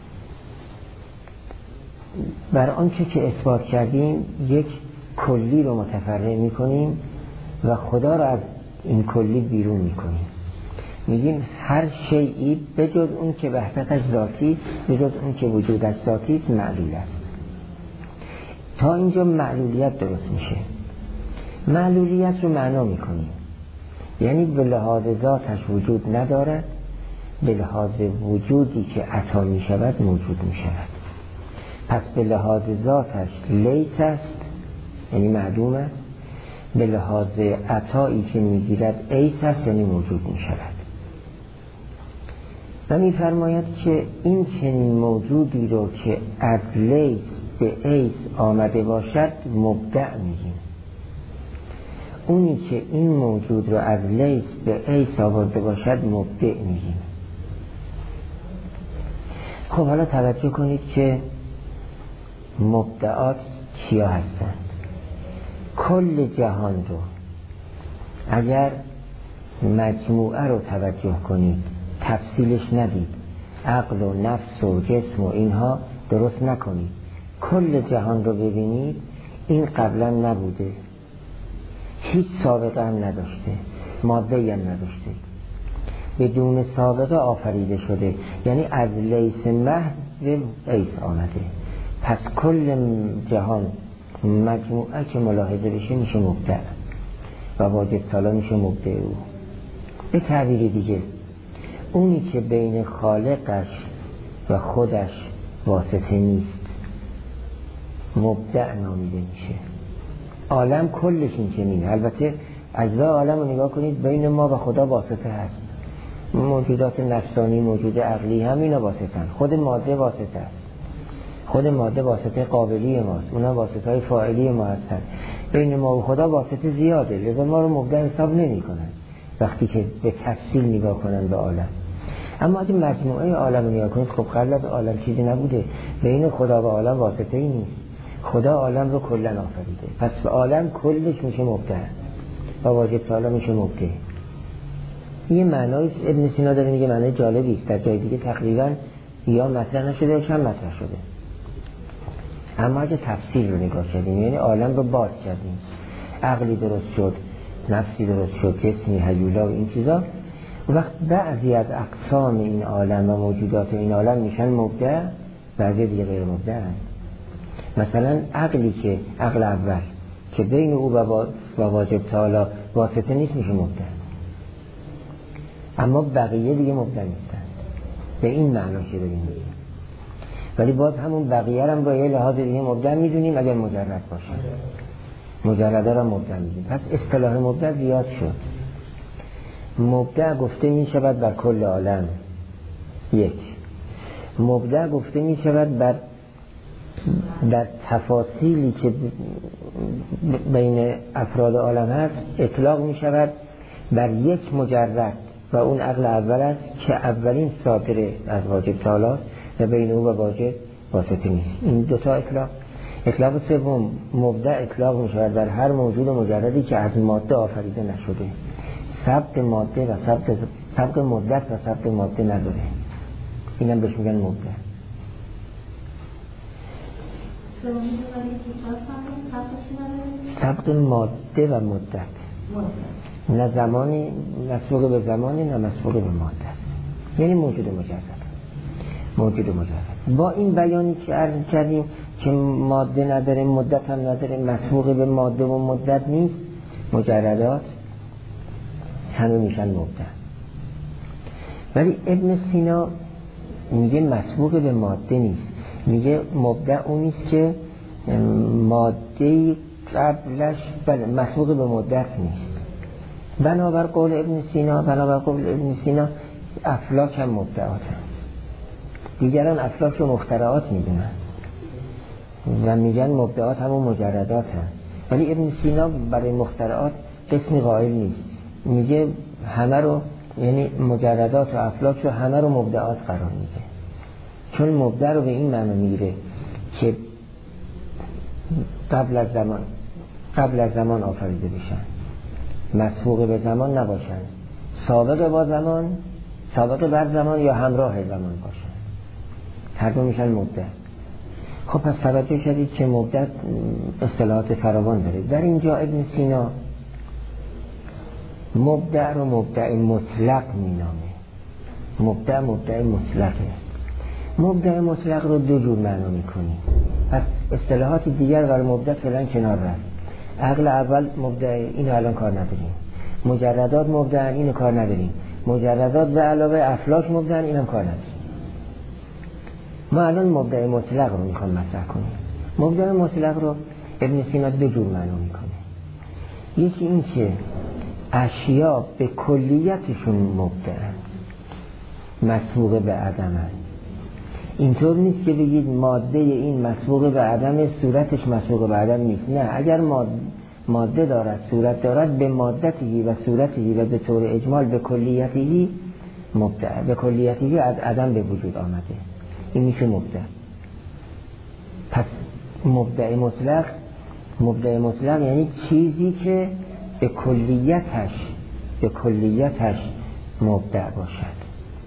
A: بر آنچه که اثبات کردیم یک کلی رو متفرع میکنیم و خدا رو از این کلی بیرون میکنیم. میگیم هر شیئی بجز اون که وحدتش ذاتی، بجز اون که وجودش ذاتی معلول است. تا اینجا معلولیت درست میشه. معلولیت رو معنا میکنیم، یعنی به لحاظ ذاتش وجود ندارد، به لحاظ وجودی که عطا میشود موجود میشود. پس به لحاظ ذاتش لیس است، یعنی معدوم است، به لحاظ عطایی که میگیرد ایس است، یعنی موجود میشود. و میفرماید که این چنین موجودی رو که از لیس به ایس آمده باشد مبدع میگیم. اونی که این موجود رو از لیس به ایس آورده باشد مبدع میگیم. خب حالا توجه کنید که مبدعات کیا هستند. کل جهان رو اگر مجموعه رو توجه کنید، تفصیلش ندید، عقل و نفس و جسم و اینها درست نکنید، کل جهان رو ببینید، این قبلا نبوده، هیچ سابقه هم نداشته، ماده هم نداشته، بدون سابقه آفریده شده، یعنی از لیس محض به ایس آمده. پس کل جهان مجموعه که ملاحظه بشه میشه مبدع و واجب تالا میشه مبدع او. به تعبیر دیگه اونی که بین خالقش و خودش واسطه نیست مبدع نامیده میشه. عالم کلش این چنینه. البته اجزا عالم رو نگاه کنید، بین ما و خدا واسطه هست. موجودات نفسانی، موجود عقلی هم اینا واسطه هست. خود ماده واسطه است، خود ماده واسطه قابلی ماست، اونا واسطه های فاعلی ما هستن. بین ما و خدا واسطه زیاده، لذا ما رو مبدع حساب نمی کنن وقتی که به تفصیل نگاه کنن به عالم. اما اگه مجموعه عالم رو نگاه کنید، خب قبل از عالم چیزی نبوده، بین خدا و عالم واسطه ای نیست، خدا عالم رو کلا آفریده، پس عالم کلش میشه مبدع. با واجب تعالی میشه مبدع. یه معنای ابن سینا داره میگه معنای جالبی است، در جای دیگه تقریبا یا مطرح نشده یا کم مطرح شده. اما اگه تفسیر رو نگاه کردیم، یعنی عالم رو باز کردیم، عقلی درست شد، نفسی درست شد، جسمی، هیولا و این چیزا، وقت بعضی از اقسام این عالم و موجودات این عالم میشن مبدع، بعضی دیگه غیر مبدع هست. مثلا عقلی که عقل اول که بین او و واجب تعالی واسطه نیست میشه مبدع، اما بقیه دیگه مبدع نیستن. به این معناشه داریم میگیم، ولی باز همون بقیه هم با یه لحاظ دیگه مبدع میدونیم اگر مجرد باشه. مجرده را مبدع میدونیم. پس اصطلاح مبدع زیاد شد. مبدع گفته می شود بر کل عالم، یک. مبدع گفته می شود بر در تفاصیلی که بین افراد عالم هست اطلاق می شود بر یک مجرد و اون عقل اول است که اولین صادره از واجب تعالی و بین او و واجب واسطه نیست. این دوتا اطلاق. اطلاق سوم مبدع اطلاق می شود بر هر موجود مجردی که از ماده آفریده نشده، ثبت ماده و ثبت ثبت مدت و ثبت ماده نداره، اینم بهش میگن مبدع. ثبت ماده و مدت، نه زمانی مسبوق به زمانی نه مسبوق به ماده است، یعنی موجود مجرد. موجود مجرد با این بیانی که عرض کردیم که ماده نداره، مدت هم نداره، مسبوق به ماده و مدت نیست، مجردات همه میشن مبدع. ولی ابن سینا میگه مسبوق به ماده نیست، میگه مبدع اون نیست که ماده قبلش بله مسبوق به مدت نیست. بنابر قول ابن سینا بنابر قول ابن سینا افلاک هم مبدعات هم. دیگران افلاک رو مخترعات میدونن و میگن مبدعات همون مجردات هم، ولی ابن سینا برای مخترعات اسمی قائل نیست، میگه همه رو، یعنی مجردات و افلاک رو همه رو مبدعات قرار میده، چون مبدع رو به این معنی میگیره که قبل از زمان قبل از زمان آفریده بشن، مسبوق به زمان نباشن، سابق با زمان سابق بر زمان یا همراه زمان باشن، هر دو میشن مبدع. خب پس توجه کردید که مبدع اصطلاحات فراوان داره. در اینجا ابن سینا مبدع رو مبدع مطلق مینامه. مبدع مبدع مطلقه. مبدع مطلق رو دو جور معنا میکنیم. پس اصطلاحات دیگر برای مبدع فعلا کنار رفت. عقل اول مبدع، اینو الان کار نداریم. مجردات مبدع، اینو کار نداریم. مجردات به علاوه افلاک مبدع، اینم کار نداریم. ما الان مبدع مطلق رو میخوام مطرح کنیم. مبدع مطلق رو ابن سینا دو جور معنا میکنه. یکی این که اشیا به کلیتشون مبدعن، مسبوق به عدمن. اینطور نیست که بگید ماده این مسبوق به عدم، صورتش مسبوق به عدم نیست. نه، اگر ماده دارد، صورت دارد، به مادتی و صورتی و به طور اجمال به کلیتی مبدع، به کلیتی از عدم به وجود آمده، این میشه مبدع. پس مبدع مطلق مبدع مطلق یعنی چیزی که به کلیتش به کلیتش مبدع باشد،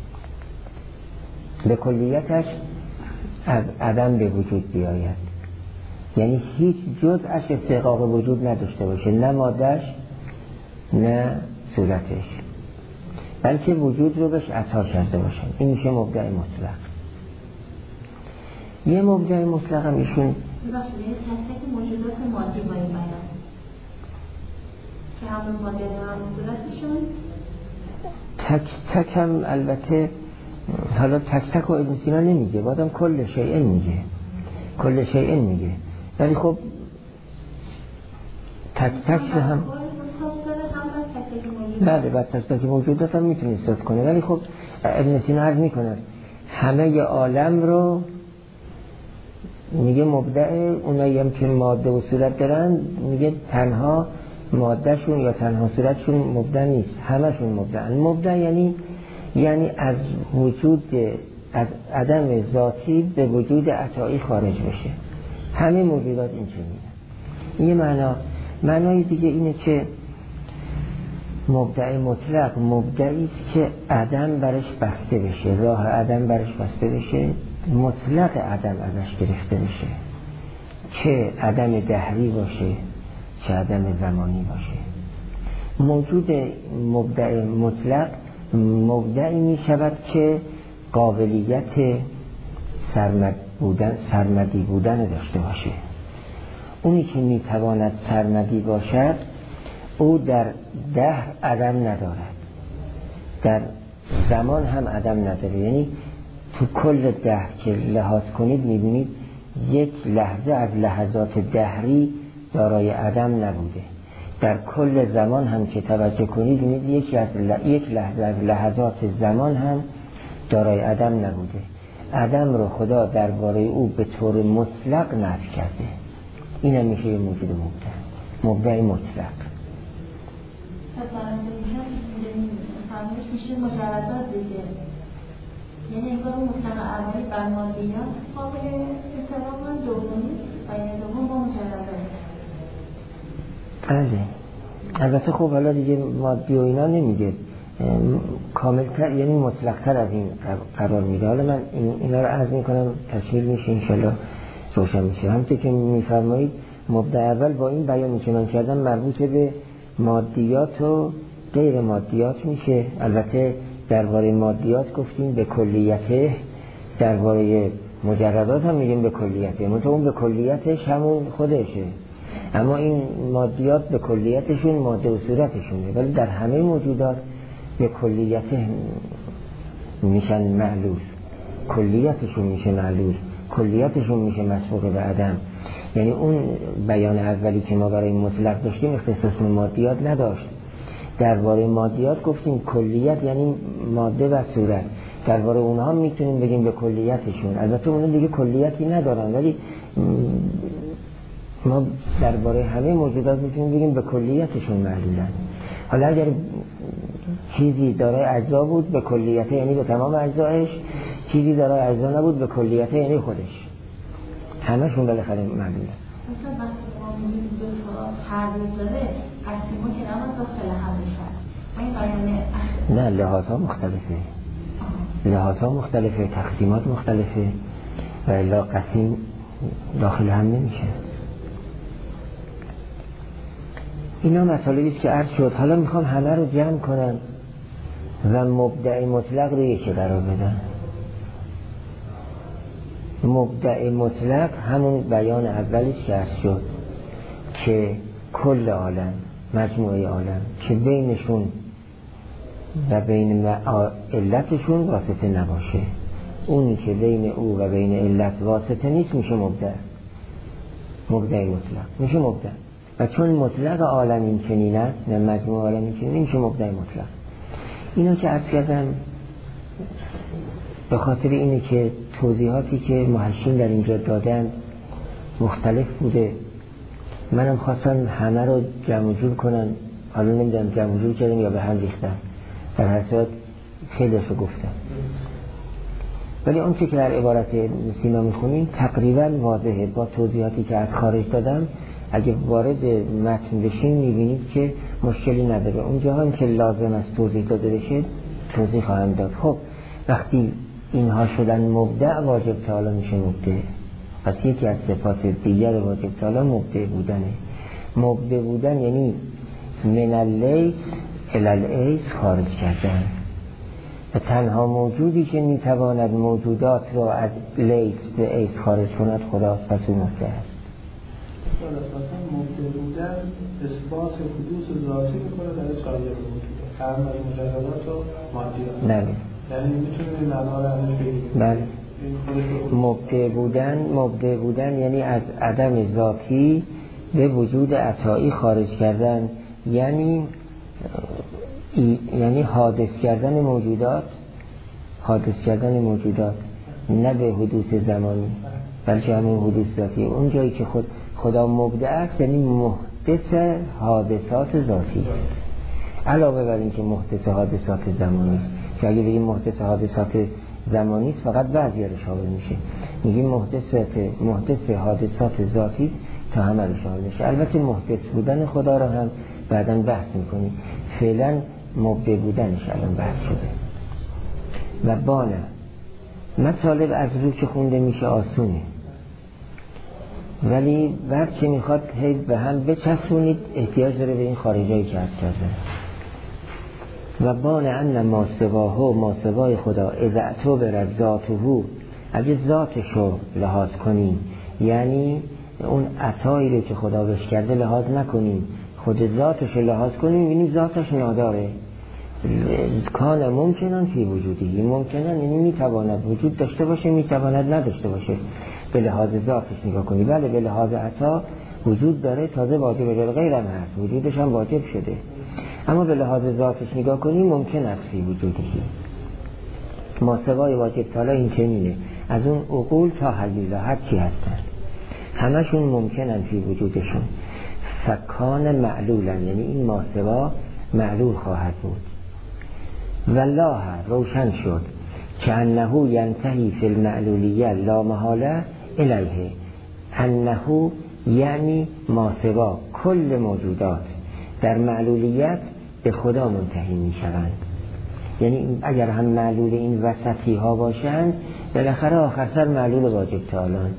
A: به کلیتش از عدم به وجود بیاید، یعنی هیچ جزءش استحقاق وجود نداشته باشه، نه مادهش نه صورتش، بلکه وجود رو بهش عطا کرده باشه. این میشه مبدع مطلق. یه مبدع مطلق هم ایشون
B: ببخشید تک تک موجودات مادی با این بیان که همون ماده و همون صورتشون
A: تک تک هم البته حالا تک تک و ابن سینا نمیگه، بعدم کل شیئن میگه، کل شیئن میگه، ولی خب تک تک هم بله بعد تک تک موجودات هم میتونه احساس کنه، ولی خب ابن سینا عرض میکنه همه ی عالم رو میگه مبدع. اونایی هم که ماده و صورت دارن میگه تنها مادهشون یا تنها صورتشون مبدع نیست، همشون مبدعن. مبدع یعنی یعنی از وجود، از عدم ذاتی به وجود عطایی خارج بشه. همه موجودات این چنینه. یه معنا. معنای دیگه اینه که مبدع مطلق مبدعی است که عدم برش بسته بشه، راه عدم برش بسته بشه، مطلق عدم ازش گرفته بشه، چه عدم دهری باشه چه عدم زمانی باشه. موجود مبدع مطلق مبدعی می شود که قابلیت سرمد بودن سرمدی بودن داشته باشه. اونی که می تواند سرمدی باشد او در دهر عدم ندارد، در زمان هم عدم نداره. یعنی تو کل دهر که لحاظ کنید میبینید یک لحظه از لحظات دهری دارای عدم نبوده. در کل زمان هم که توجه کنید میبینید یک, از ل... یک لحظه از لحظات زمان هم دارای عدم نبوده. عدم رو خدا درباره او به طور مطلق نفی کرده. این هم میشه موجود مبدع مبدع مطلق.
B: فرمودش میشه مجردات دیگه، یعنی انگار مطلق اولی بر مادیات قابل اتفاق من دومی و یعنی دوم با مجردات.
A: بله البته خب حالا دیگه مادی و اینا نمیگه، کاملتر یعنی مطلقتر از این قرار میده. حالا من اینا رو عرض میکنم تشکیل میشه انشالله روشن میشه. همونطور که میفرمایید مبدع اول با این بیانی که من کردم مربوط به مادیات و غیر مادیات میشه. البته درباره مادیات گفتیم به کلیته، درباره مجردات هم میگیم به کلیته، منتها اون به کلیتش همون خودشه، اما این مادیات به کلیتشون ماده و صورتشونه، ولی در همه موجودات به کلیت میشن معلول، کلیتشون میشه معلول، کلیتشون میشه مسبوق به عدم. یعنی اون بیان اولی که ما برای مطلق داشتیم اختصاص به مادیات نداشت. درباره مادیات گفتیم کلیت یعنی ماده و صورت، درباره اونها میتونیم بگیم به کلیتشون. البته اونها دیگه کلیتی ندارن، ولی ما درباره همه موجودات میتونیم بگیم به کلیتشون معلولن. حالا اگر چیزی دارای اجزا بود به کلیت یعنی به تمام اجزایش، چیزی دارای اجزا نبود به کلیت یعنی خودش، همشون بالاخره معلولن.
B: مثلا وقتی ما میگیم دو تا تعریف داره قسیمو که نماز داخل هم بشن این بیانه
A: نه لحاظها مختلفه، لحاظها مختلفه، تقسیمات مختلفه و الا قسیم داخل هم نمیشه. اینا مطالبی است که عرض شد. حالا میخوام همه رو جمع کنم و مبدع مطلق رو یکی قرار بدم. مبدع مطلق همون بیان اولیش که عرض شد که کل عالم، مجموعه عالم که بینشون و بین علتشون واسطه نباشه، اونی که بین او و بین علت واسطه نیست میشه مبدع، مبدع مطلق میشه مبدع. و چون مطلق عالم این چنین است، نه مجموع عالم این چنین، میشه مبدع مطلق. اینا که عرض کردم به خاطر اینه که توضیحاتی که محشین در اینجا دادن مختلف بوده، منم خواستم همه رو جمع جور کنن، حالا نمیدونم جمع جور کردم یا به هم ریختم، در هر صورت خیلیش رو گفتم. ولی اون چه که در عبارت سینا میخونیم تقریبا واضحه با توضیحاتی که از خارج دادم. اگه وارد متن بشین میبینید که مشکلی نداره، اونجا هم که لازم است توضیح داده بشه توضیح خواهم داد. خب وقتی اینها شدن مبدع، واجب تعالی میشه مبدع. پس یکی از صفات دیگر واجب تعالی مبدع بودنه. مبدع بودن یعنی من اللیس الی الایس خارج کردن، و تنها موجودی که میتواند موجودات را از لیس به ایس خارج کند خداست، پس او مبدع است.
C: بسیار اساسا مبدع بودن اثبات حدوث ذاتی میکنه در سایر موجودات، هم از مجردات و مادیات.
A: بله.
C: یعنی میتونیم این معنا رو ازش بگیریم.
A: بله. مبدع بودن، مبدع بودن یعنی از عدم ذاتی به وجود عطایی خارج کردن، یعنی یعنی حادث کردن موجودات، حادث کردن موجودات نه به حدوث زمانی بلکه همین حدوث ذاتی. اون جایی که خود خدا مبدع است یعنی محدث حادثات ذاتی، علاوه بر این که محدث حادثات زمانی است. که اگه بگیم محدث حادثات زمانی است فقط بعضی رو شامل میشه، میگیم محدثات محدث حادثات ذاتی تا همه رو شامل میشه. البته محدث بودن خدا رو هم بعداً بحث میکنیم. فعلا مبدع بودنش الان بحث شده. و بانه مطالب از رو که خونده میشه آسونه، ولی بعد که میخواد هی به هم بچسبونید احتیاج داره به این خارجایی که عرض کردن. و بان ان ما سواه ما سوای خدا اذا اعتبر ذاته، اگه ذاتشو لحاظ کنیم، یعنی اون عطایی رو که خدا بهش کرده لحاظ نکنیم، خود ذاتشو لحاظ کنیم، یعنی ذاتش ناداره. کان ممکنن فی وجودی، ممکنن یعنی میتواند وجود داشته باشه، میتواند نداشته باشه. به لحاظ ذاتش نگاه کنی، بله به لحاظ عطا وجود داره، تازه واجب غیر هم هست، وجودش هم واجب شده. اما به لحاظ ذاتش نگاه کنی ممکن است فی وجودی. ما سوای واجب تعالی این چنینه، از اون عقول تا حلیلا هر چی هستن همشون ممکنن فی وجودشون. فکان معلولن، یعنی این ما سوا معلول خواهد بود. والله روشن شد که انه ینتهی فی المعلولیه لا محاله الیه. انه یعنی ما سوا کل موجودات در معلولیت به خدا منتهی می شوند. یعنی اگر هم معلول این وسطی ها باشند بالاخره آخر سر معلول واجب تعالی.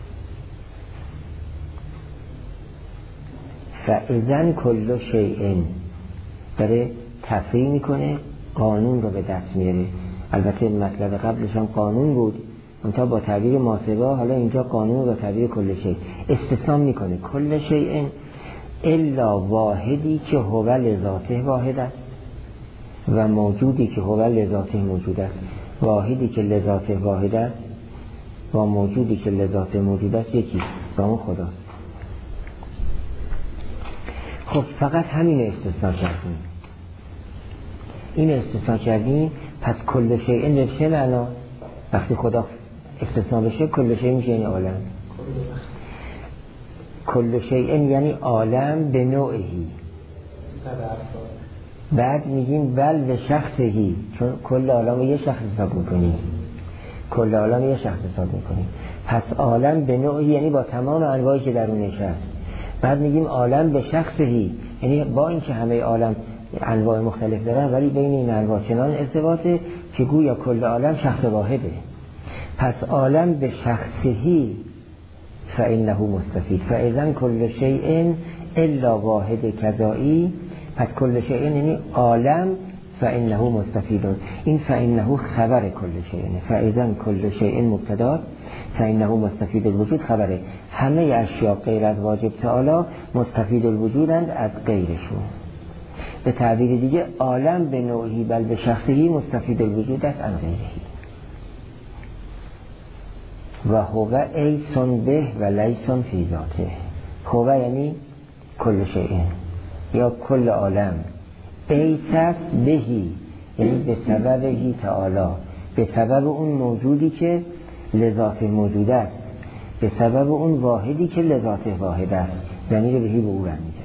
A: فاذن کل شیء داره تفریع میکنه، قانون رو به دست میاره. البته مطلب قبلش هم قانون بود، منتها با تعبیر ماسوا حالا اینجا قانون رو با تعبیر کل شیء استثناء میکنه. کل شیء الا واحدی که هو لذاته واحد است و موجودی که هو لذاته موجود است. واحدی که لذاته واحد است و موجودی که لذاته موجود است یکی و اون خداست. خب فقط همین استثناء کردیم، این استثناء کردیم. پس کل شیء این چه معنا؟ وقتی خدا استثناء بشه کل شیء میشه یعنی عالم. کل شیء یعنی عالم به نوعهی. بعد میگیم بل به شخصهی، چون کل عالم یه شخص حساب میکنیم، کل عالم یه شخص حساب میکنیم. پس عالم به نوعی یعنی با تمام انواعی که درونش هست. بعد میگیم عالم به شخصهی، یعنی با اینکه همه عالم انواع مختلف دارن ولی بین این انواع چنان ارتباطه که گویا کل عالم شخص واحده. پس عالم به شخصهی فإنه مستفید. فإذن کل شیء الا واحد کذایی. پس کل شیء یعنی عالم فإنه مستفید. این فإنه خبر کل شیء. فإذن کل شیء مبتدا، فإنه مستفید الوجود خبره. همه اشیاء غیر از واجب تعالی مستفید الوجودند از غیرشون. به تعبیر دیگه عالم به نوعی بل به شخصی مستفید الوجود است از غیرهی. و هو ایسون به و لیسون فی ذاته. هو یعنی کل شیء یا کل عالم. ایس است بهی یعنی به سببهی تعالی، به سبب اون موجودی که لذات موجود است، به سبب اون واحدی که لذات واحد است. ضمیر بهی به او برمیگرده.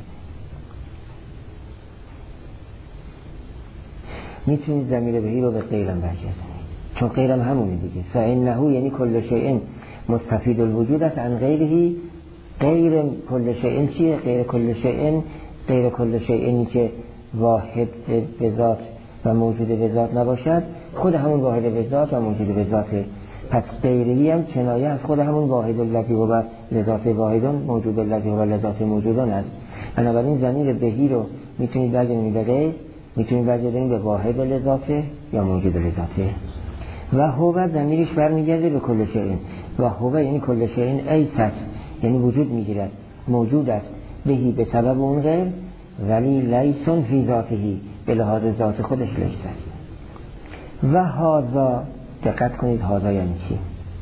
A: میتونید ضمیر بهی رو به غیرم برگردونید، چون غیرم همونه دیگه. فإنه یعنی کل شیء مستفید الوجود است عن غیرهی. غیر کل شیء چیه؟ غیر کل شیء غیر کل شیء که واحد به ذات و موجود به ذات نباشد، خود همون واحد به ذات و موجود به ذاته. پس غیرهی هم کنایه از خود همون واحد الذی و لذات واحدون موجود الذی و لذات موجودون است. بنابراین ضمیر بهی رو میتونید برگردونید به غیر، میتونید برگردونید به واحد لذاته یا موجود لذاته. و هو ضمیرش برمیگرده به کل شیء. و هو یعنی کل شیء ایس است، یعنی وجود میگیرد، موجود است بهی به سبب اون غیر، ولی لیسون فی ذاتهی به لحاظ ذات خودش لیس است. و هذا دقت کنید هذا یعنی چی؟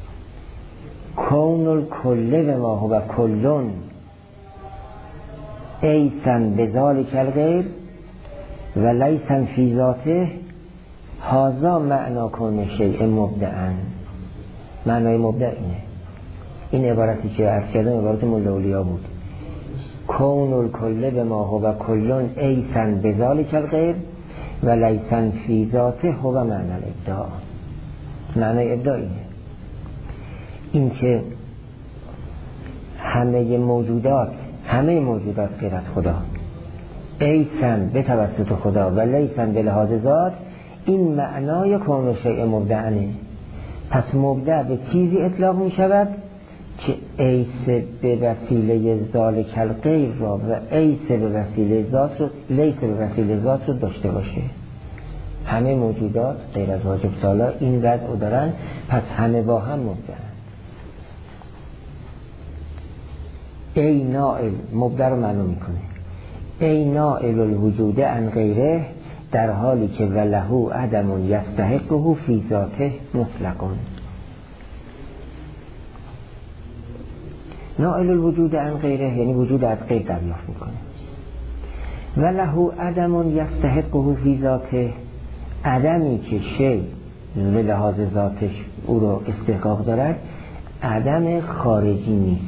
A: کون الکل و ما هو کلون ایسن بذالک الغیر و لیسن فی ذاته. هذا معنا کون شیء مبدعا. معنای مبدع اینه. این عبارتی که عرض کردم عبارت مولا اولیا بود. کون الکل به ما هو کلون ایسن بذالک الغیر و لیسن فی ذاته هو معنی الابداع. معنای ابداع اینه، این که همه موجودات همه موجودات غیر از خدا ایسن به توسط خدا و لیسن به لحاظ ذات، این معنای کون شیء مبدعنه. پس مبدع به چیزی اطلاق می شود که ایس به وسیله ذالک الغیر را و ایس به وسیله ذات رو، لیس به وسیله ذات رو داشته باشه. همه موجودات غیر از واجب سالا این وضع رو دارن، پس همه با هم مبدعن. ای نائل، مبدع رو معلوم میکنه، ای نائل الوجود عن غیره، در حالی که ولهو عدم یستحقه فی ذاته مطلقون. نائل الوجود عن غیره یعنی وجود از غیر دریافت میکنه. ولهو عدم یستحقه فی ذاته، عدمی که شی به لحاظ ذاتش او رو استحقاق دارد عدم خارجی نیست،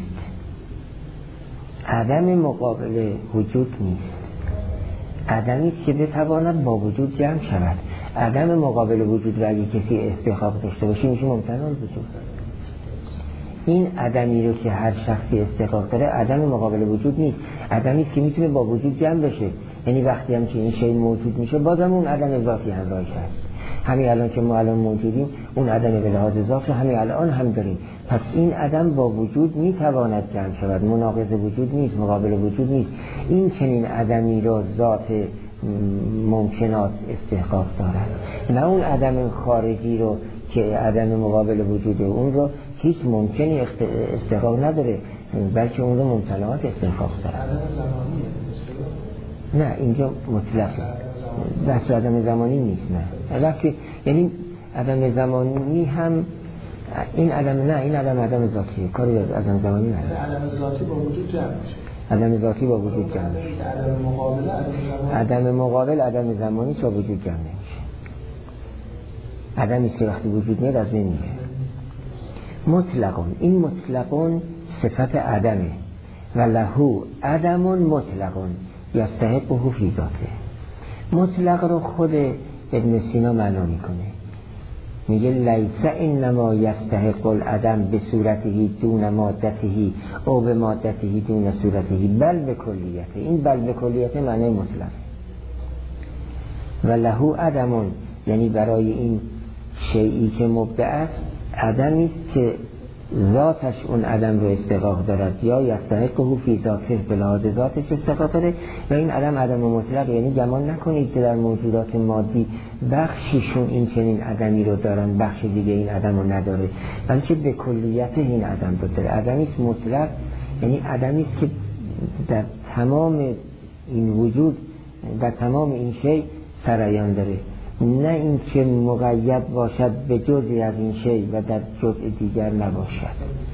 A: عدم مقابل وجود نیست، عدمی است که بتواند با وجود جمع شود. عدم مقابل وجود و اگه کسی استحقاق داشته باشه میشه ممتنع الوجود. این عدمی رو که هر شخصی استحقاق داره عدم مقابل وجود نیست، عدمی است که میتونه با وجود جمع بشه. یعنی وقتی هم که این شی موجود میشه بازم اون عدم ذاتی همراهش هست. همین الان که ما الان موجودیم اون عدم به لحاظ ذات رو همین الان هم داریم. پس این عدم با وجود میتواند جمع شود، مناقض وجود نیست، مقابل وجود نیست. این چنین عدمی رو ذات ممکنات استحقاق دارد، نه اون عدم خارجی رو که عدم مقابل وجود اون رو هیچ ممکنی استحقاق نداره، بلکه اون رو ممتنعات استحقاق دارد. نه اینجا مطلقه، بحث عدم زمانی نیست. نه وقتی یعنی عدم زمانی هم این عدم، نه این عدم عدم ذاتی، کاری به عدم زمانی نداره.
C: عدم ذاتی با وجود جمع میشه،
A: عدم ذاتی با وجود جمع میشه،
C: عدم مقابل
A: عدم مقابل عدم زمانی با وجود جمع نمیشه. عدمی که وقتی وجود میاد از بین میره. مطلقون، این مطلقون صفت عدمه و لهو عدم مطلقون یستحقه فی ذاته. مطلق رو خود ابن سینا معنا میکنه، میگه لیس انما یستحق العدم به صورته دون مادته او به مادته دون صورته بل به کلیته. این بل به کلیته معنی مطلق. و لهو عدم یعنی برای این شیئی که مبدع است عدمی است که ذاتش اون عدم رو استحقاق دارد، یا یستحقه فی ذاته به لحاظ ذاتش استحقاق داره. و این عدم عدم مطلق، یعنی گمان نکنید که در موجودات مادی بخشیشون این چنین عدمی رو دارن بخش دیگه این عدم رو نداره، بلکه به کلیت این عدم رو داره. عدمی است مطلق یعنی عدمی است که در تمام این وجود، در تمام این شی سرایان داره، نه این که مقید باشد به جزئی از این شی و در جزء دیگر نباشد.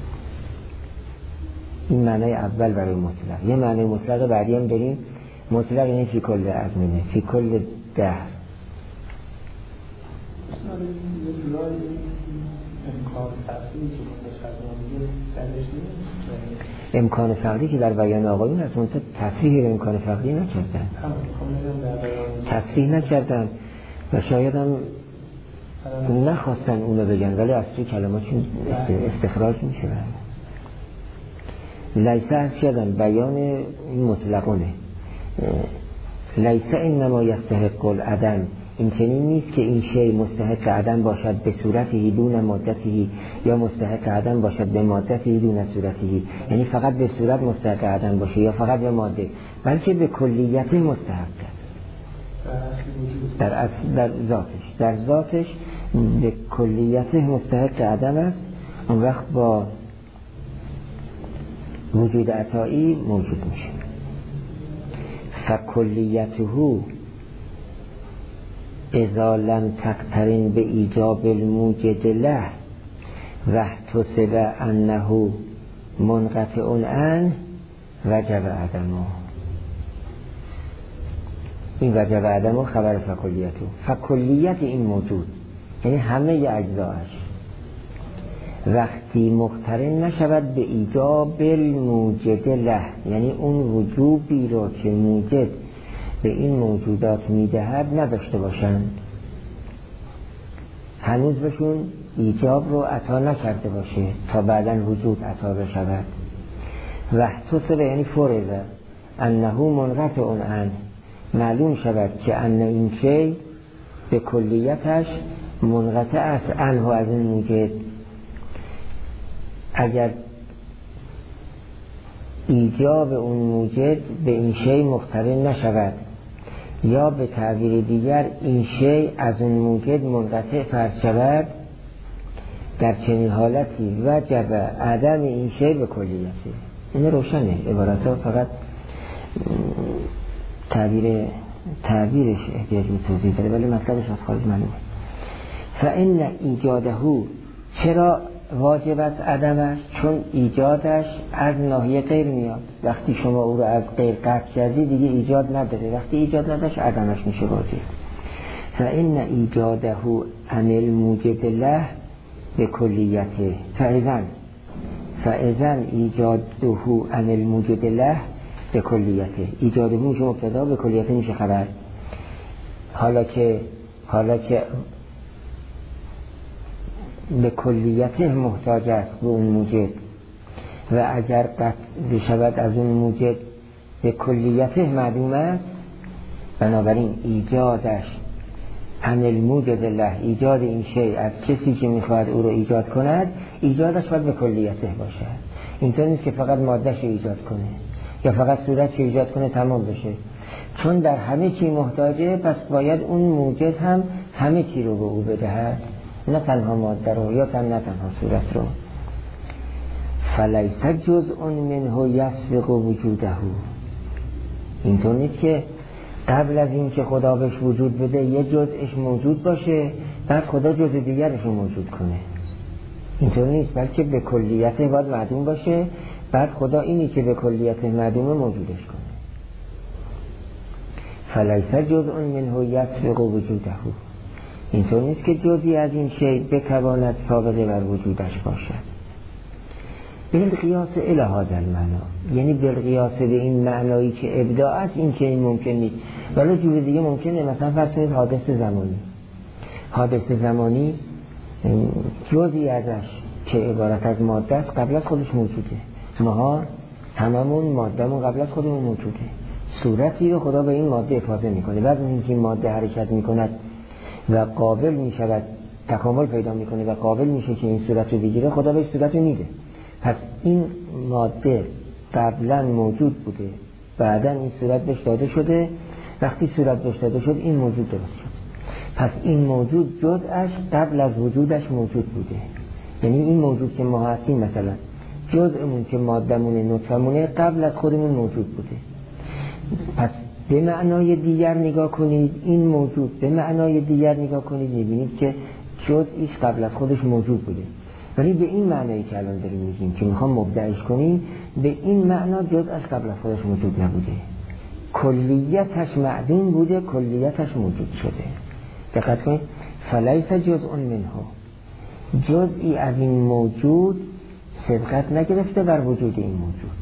A: این معنی اول برای مطلق. یه معنی مطلق بعدی هم داریم، مطلق یعنی فی کل ازمنه، فی کل دهر. امکان فقری که در بیان آقایون هست، منتها تصریح به امکان فقری نکردن، تصریح نکردن و شاید هم نخواستن اونو بگن، ولی اصلی کلماتشون استخراج میشه. لیسه هست کردن بیان این مطلقونه. لیسه انما یستحق العدم، این چنین نیست که این شی مستحق عدم باشد به صورتی دون مادتی، یا مستحق عدم باشد به مادتی دون صورتی، یعنی فقط به صورت مستحق عدم باشه یا فقط به ماده، بلکه به کلیت مستحق است در اصل، در ذاتش، در ذاتش به کلیت مستحق عدم است. اون وقت با وجود عطایی موجود میشه. فکلیته اذا لم تقترن به ایجاب الموجد له و احتسب انه منقطع عنه وجب عدمه. این وجب عدمه خبر فکلیته. فکلیت این موجود یعنی همه اجزاش وقتی مقترن نشود به ایجاب الموجد له، یعنی اون وجوبی رو که موجد به این موجودات میدهد نداشته باشند، هنوز بهشون ایجاب رو عطا نکرده باشه تا بعداً وجود عطا بشود. و احتسب یعنی فرض انه منقطع عنه، معلوم شود که ان این شی به کلیتش منقطع است عنه از این موجد. اگر ایجاب اون موجد به این شی مقترن نشود یا به تعبیر دیگر این شی از اون موجد منقطع فرض شود، در چنین حالتی وجب عدم این شی به کلیته. این روشنه، عبارت ها فقط تعبیر تعبیرش احتیاج به توضیح داره ولی مطلبش از خارج معلومه. فإن ایجاده، چرا واجب است عدمش؟ چون ایجادش از ناحیه غیر میاد. وقتی شما او رو از غیر قطع کردی دیگه ایجاد نداره، وقتی ایجاد نداشت عدمش میشه واجب. فإن ایجاده عن الموجد له به کلیته فإذن فإذن ایجاده عن الموجد له به کلیته، ایجاده میشه مبتدا، به کلیته میشه خبر. حالا که حالا که به کلیته محتاج است به اون موجد و اگر قطع بشود از اون موجد به کلیته معدوم است، بنابراین ایجادش عن الموجد له، ایجاد این شی از کسی که میخواد او رو ایجاد کند، ایجادش باید به کلیته باشد. اینطور نیست که فقط مادهش رو ایجاد کنه یا فقط صورتش رو ایجاد کنه تمام بشه. چون در همه چی محتاجه، پس باید اون موجد هم همه چی رو به او بدهد، نه تنها ماده رو یا تن نه تنها صورت رو. فلیس جزء منه یسبق وجوده، اینطور نیست که قبل از این که خدا بهش وجود بده یه جزءش موجود باشه بعد خدا جزء دیگرش رو موجود کنه. اینطور نیست، بلکه به کلیت باید معدوم باشه بعد خدا اینی که به کلیت معدومه موجودش کنه. فلیس جزء منه یسبق وجوده، اینطور نیست که جزئی از این شی بتواند سابقه بر وجودش باشد. بالقیاس الی هذا المعنا، یعنی بالقیاس به این معنایی که ابداع است، این که این ممکن نیست. ولی جور دیگه ممکنه، مثلا فرض کنید حادث زمانی حادث زمانی جزئی ازش که عبارت از ماده است قبل از خودش موجوده. ماها هممون مادهمون قبل از خودمون موجوده. صورتی رو خدا به این ماده افاضه میکنه، بعد از اینکه این ماده حرکت میکند و قابل میشود تکامل پیدا میکنه و قابل میشه که این صورت رو بگیره، خدا به صورت رو میده. پس این ماده قبلا موجود بوده، بعدا این صورت بهش داده شده، وقتی صورت بهش داده شد این موجود درست شد. پس این موجود جزءش قبل از وجودش موجود بوده. یعنی این موجود که ما هستیم، مثلا جزءمون که مادهمونه نطفمونه قبل از خودمون موجود بوده. پس به معنای دیگر نگاه کنید، این موجود به معنای دیگر نگاه کنید میبینید که جزئیش قبل از خودش موجود بوده. ولی به این معنایی که الان داریم میگیم که میخوام مبدعش کنیم، به این معنا جزءش قبل از خودش موجود نبوده، کلیتش معدوم بوده، کلیتش موجود شده. دقت کنید، فلیس جزء منه، جزئی از این موجود سبقت نگرفته بر وجود این موجود.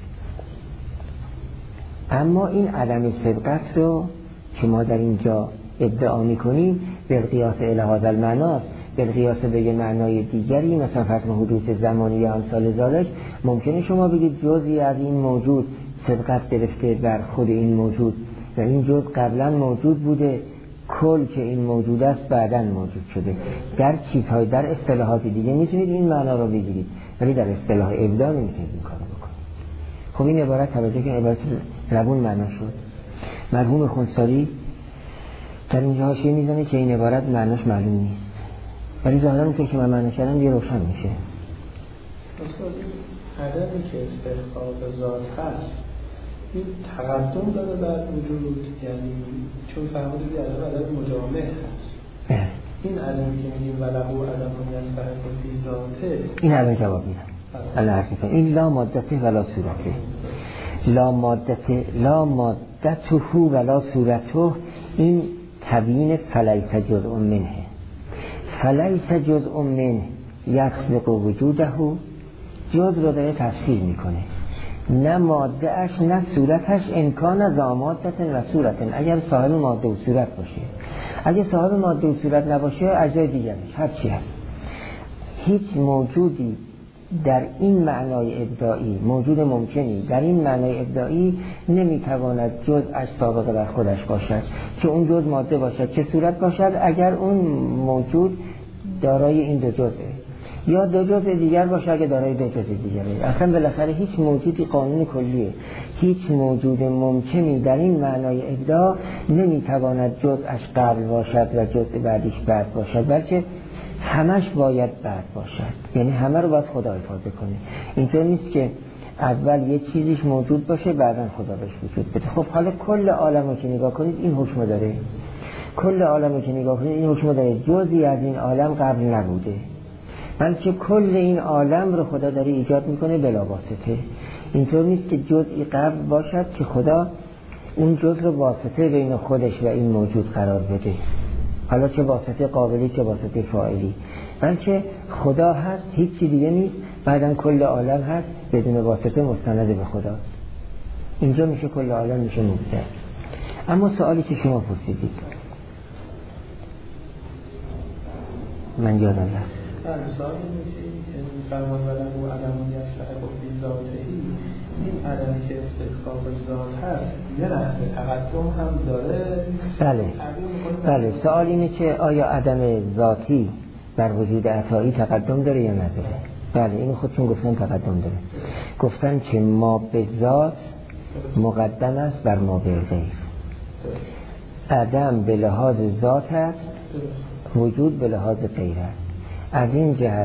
A: اما این عدم سبقت رو که ما در اینجا ادعا میکنیم بالقیاس الی هذا المعناست. بالقیاس به یه معنای دیگری، مثلا فرض حدوث زمانی یا امثال ذالک، ممکنه شما بگید جزئی از این موجود سبقت گرفته بر خود این موجود و این جزء قبلا موجود بوده، کل که این موجود است بعداً موجود شده. در چیزهای در اصطلاحات دیگه میتونید این معنا رو بگیرید، ولی در اصطلاح ابداع نمیتونید این کارو بکنید. خب این عبارت توجه که عبارت روون معنا شد. مرحوم خونساری در اینجا حاشیه میزنه که این عبارت معناش معلوم نیست، ولی ظاهرا اونطور که من معنی کردم یه روشن میشه.
C: اصلا عدمی که استحقاق ذات هست این تقدم داره بر وجود، یعنی چون فرموده بی عدم عدم مجامع هست.
A: اه.
C: این عدمی که میگیم ولهو عدم یستحق فی ذاته،
A: این عدم جواب میدم. الله حرفیفه این لا مادته ولا صورته، لا مادته لا مادته ولا صورته، این تبیین فلیس جزء منه. فلیس جزء منه یسبق وجوده، جز رو داره تفسیر میکنه، نه ماده اش نه صورتش، امکان زامادت و صورتن، اگر صاحب ماده و صورت باشه. اگر صاحب ماده و صورت نباشه اجزای دیگرش هر چی هست. هیچ موجودی در این معنای ابداعی موجود ممکنی در این معنای ابداعی نمیتواند جز از سابقه بر خودش باشد، که اون جز ماده باشد چه صورت باشد، اگر اون موجود دارای این دو جزه، یا دو جز دیگر باشه اگه دارای دو جز دیگره. اصلا بالاخره هیچ موجودی قانون کلیه، هیچ موجود ممکنی در این معنای ابداع نمیتواند جز اش قبل باشد و جز بعدش بعد باشد، بلکه همش باید بعد باشد، یعنی همه رو باید خدا حفاظه کنه. اینطور نیست که اول یه چیزیش موجود باشه بعداً خدا بهش وجود بده. خب حالا کل عالم رو که نگاه کنید این حکم داره، کل عالم رو که نگاه کنید این حکم داره، جزئی از این عالم قبل نبوده، بلکه کل این عالم رو خدا داره ایجاد میکنه بلا واسطه. اینطور نیست که جزئی قبل باشد که خدا اون جز رو واسطه بین خودش و این موجود قرار بده، حالا چه واسطه قابلی چه واسطه فاعلی، بلکه خدا هست هیچ چیز دیگه نیست، بعدن کل عالم هست بدون واسطه مستند به خداست. اینجا میشه کل عالم میشه مبتدع. اما سوالی که شما پرسیدید من یادم رفت.
C: سوال اینه که فرمان ولم و علمون یستحق فی ذاتهی، این علمی که استحقاق ذات هست یه نحوه تقدم هم داره؟
A: بله بله سوال اینه که آیا عدم ذاتی بر وجود عطایی تقدم داره یا نداره؟ بله اینو خودشون گفتن تقدم داره، گفتن که ما به ذات مقدم است بر ما به غیر. عدم به لحاظ ذات است، وجود به لحاظ غیر است. از این جهت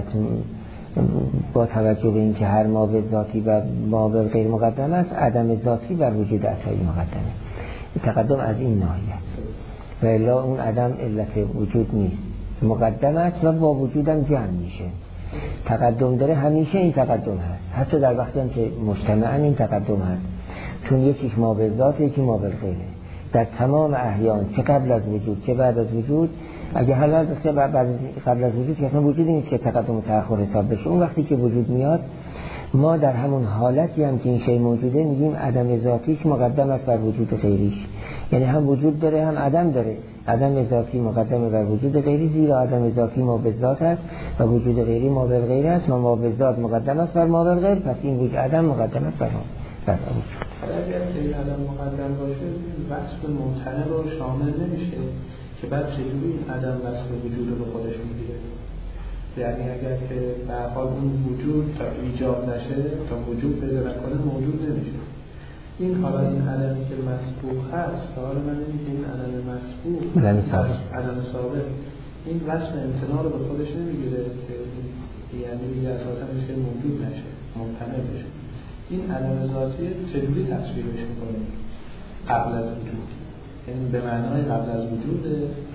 A: با توجه به اینکه هر ما به ذاتی و ما به غیر مقدم است، عدم ذاتی بر وجود عطایی مقدمه. تقدم از این ناحیه است و الا اون عدم علت وجود نیست، مقدم است و با وجودم جمع میشه. تقدم داره همیشه این تقدم هست، حتی در وقتی هم که مجتمعاً این تقدم هست، چون یکیش ما به ذات یکی ما به غیره. در تمام احیان چه قبل از وجود چه بعد از وجود، اگه حالا دسته بعد قبل از وجود که اصلا وجودی نیست که تقدم و تأخر حساب بشه، اون وقتی که وجود میاد ما در همون حالتی هم که این شی موجوده میگیم عدم ذاتیش مقدم است بر وجود غیریش، یعنی هم وجود داره هم عدم داره. عدم ذاتی مقدم بر وجود غیری، زیرا عدم ذاتی ما به ذات است و وجود غیری ما به غیر است و ما به ذات مقدم است بر ما به غیر، پس این وجود عدم مقدم است بر ما بر وجود.
C: اگر که این عدم مقدم باشه وصف ممتنع رو شامل نمیشه که بعد چجوری این عدم وصف وجود رو به خودش میگیره؟ یعنی اگر که به هر حال اون وجود تا ایجاد نشه تا وجود پیدا نکنه موجود نمیشه. این حالا این عدمی که مسبوق هست، حالا من اینه که این عدم مسبوق
A: عدم ثابت
C: عدم ثابت این وصف امتناع رو به خودش نمیگیره که یعنی دیگه اساسا میشه موجود نشه ممتنع بشه. این عدم ذاتی چجوری تصویرش میکنه؟ قبل از وجود، یعنی به معنای قبل از وجوده.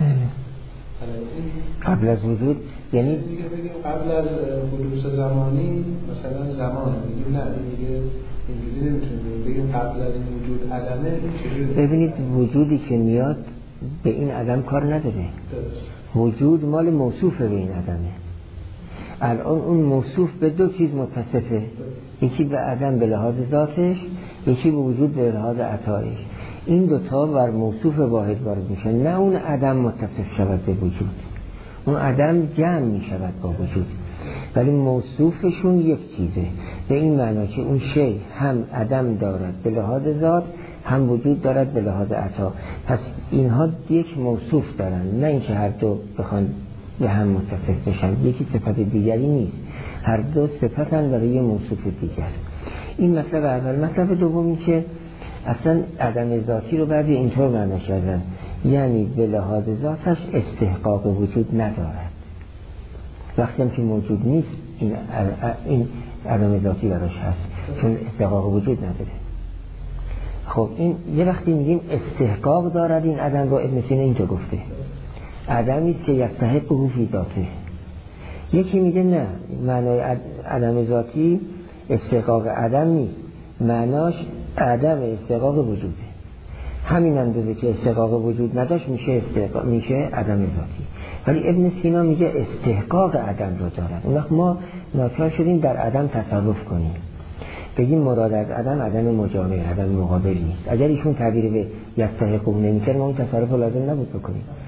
A: قبل از وجود یعنی
C: دیگه بگیم قبل از حدوث زمانی مثلا زمان، بگیم نه دیگه اینجوری نمیتونیم بگیم قبل از وجود عدمه.
A: ببینید وجودی که میاد به این عدم کار نداره، وجود مال موصوف به این عدمه. الان اون موصوف به دو چیز متصفه، یکی به عدم به لحاظ ذاتش، یکی به وجود به لحاظ عطایش. این دوتا بر موصوف واحد وارد میشن، نه اون عدم متصف شود به وجود، اون عدم جمع میشود با وجود، ولی موصوفشون یک چیزه، به این معنا که اون شی هم عدم دارد به لحاظ ذات هم وجود دارد به لحاظ عطا. پس اینها یک موصوف دارن، نه اینکه هر دو بخوان به هم متصف بشن، یکی صفت دیگری نیست، هر دو صفتن برای یه موصوف دیگر. این مطلب اول. مطلب دوم این که اصلا عدم ذاتی رو بعضی اینطور معنی کردن، یعنی به لحاظ ذاتش استحقاق وجود ندارد. وقتی هم که موجود نیست این, این عدم ذاتی براش هست، چون استحقاق وجود نداره. خب این یه وقتی میگیم استحقاق دارد این عدم رو، ابن سینا اینجا گفته عدمی است که یستحق او فی ذاته. یکی میگه نه، معنای عدم ذاتی استحقاق عدم نیست، معناش عدم استحقاق وجوده. همین اندازه که استحقاق وجود نداشت میشه استحقاق، میشه عدم ذاتی. ولی ابن سینا میگه استحقاق عدم رو دارد. اون وقت ما ناچار شدیم در عدم تصرف کنیم، بگیم مراد از عدم عدم مجامع، عدم مقابل نیست. اگر ایشون تعبیر به یستحق او نمیکرد ما این تصرف لازم نبود بکنیم.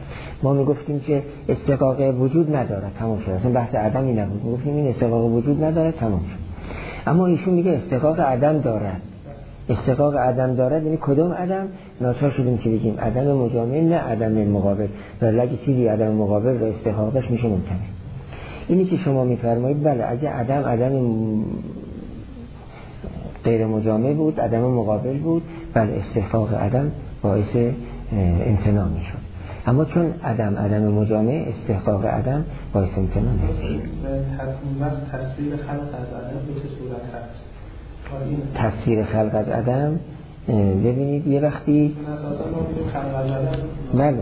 A: ما میگفتیم که استحقاق وجود نداره، تمام شد. اصلا بحث عدمی نبود، میگفتیم این استحقاق وجود نداره، تمام شد. اما ایشون میگه استحقاق عدم دارد. استحقاق عدم دارد یعنی کدوم عدم؟ ناچار شدیم که بگیم عدم مجامع، نه عدم مقابل. ولی اگه چیزی عدم مقابل رو استحقاقش میشه ممکنه. اینی که شما میفرمایید بله، اگه عدم عدم غیر مجامع بود، عدم مقابل بود، بله استحقاق عدم باعث امتناع میشد. اما چون عدم عدم مجامع، استحقاق عدم باعث امتناع نمیشه.
C: تصویر خلق از عدم به چه صورت هست؟
A: تصویر خلق از عدم ببینید یه وقتی بله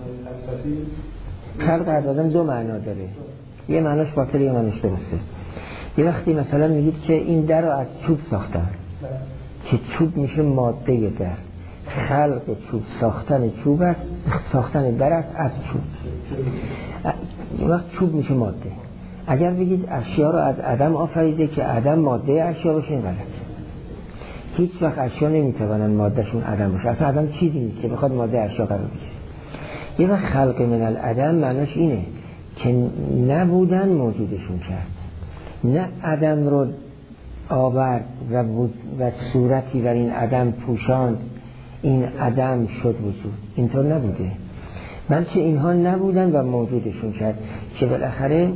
A: خلق از عدم دو معنا داره، یه معناش باطل یه معناش درسته. یه وقتی مثلا میگید که این در رو از چوب ساختن که چوب میشه ماده در، خلق چوب ساختن چوب است، ساختن در است از چوب. این وقت چوب میشه ماده. اگر بگید اشیا رو از عدم آفریده که عدم ماده اشیا باشه، این غلط. هیچ وقت اشیا نمیتوانن مادهشون عدم باشه. اصلا عدم چیزی نیست که بخواد ماده اشیا قرار بگیره. یه وقت خلق من العدم معناش اینه که نبودن موجودشون کرد، نه عدم رو آورد و, و صورتی بر این عدم پوشاند، این عدم شد وجود. اینطور نبوده، بلکه اینها نبودن و موجودشون کرد که بالاخره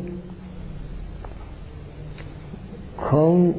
A: کون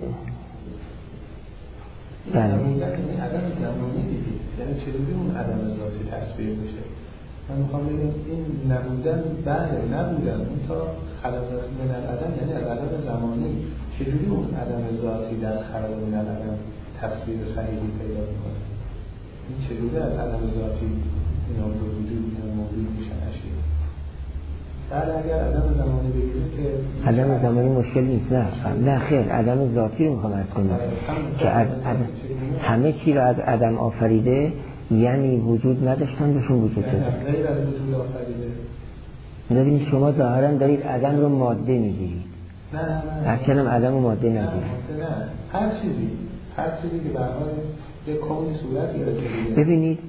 C: بله عدم زمانی دیگه، یعنی چجوری اون عدم ذاتی تصویر میشه؟ من میخوام بگم این نبودن بله نبودن اون تا خلق من العدم، یعنی از عدم زمانی چجوری اون عدم ذاتی در خلق من العدم تصویر صحیحی پیدا میکنه؟ این چجوری از عدم ذاتی اینا به وجود میان موجود میشن اشیا؟ بله اگر عدم زمانی بگیریم که
A: عدم زمانی مشکل نیست. نه نه خیر، عدم ذاتی رو میخوام عرض کنم که از عدم همه چی رو از عدم آفریده، یعنی وجود نداشتن بهشون وجود داده.
C: غیر از وجود آفریده.
A: ببینید شما ظاهرا دارید عدم رو ماده میگیرید.
C: نه نه نه.
A: اصلا عدم رو ماده نگیرید.
C: نه هر چیزی هر چیزی که به هر حال یک کونی صورت گرفته.
A: ببینید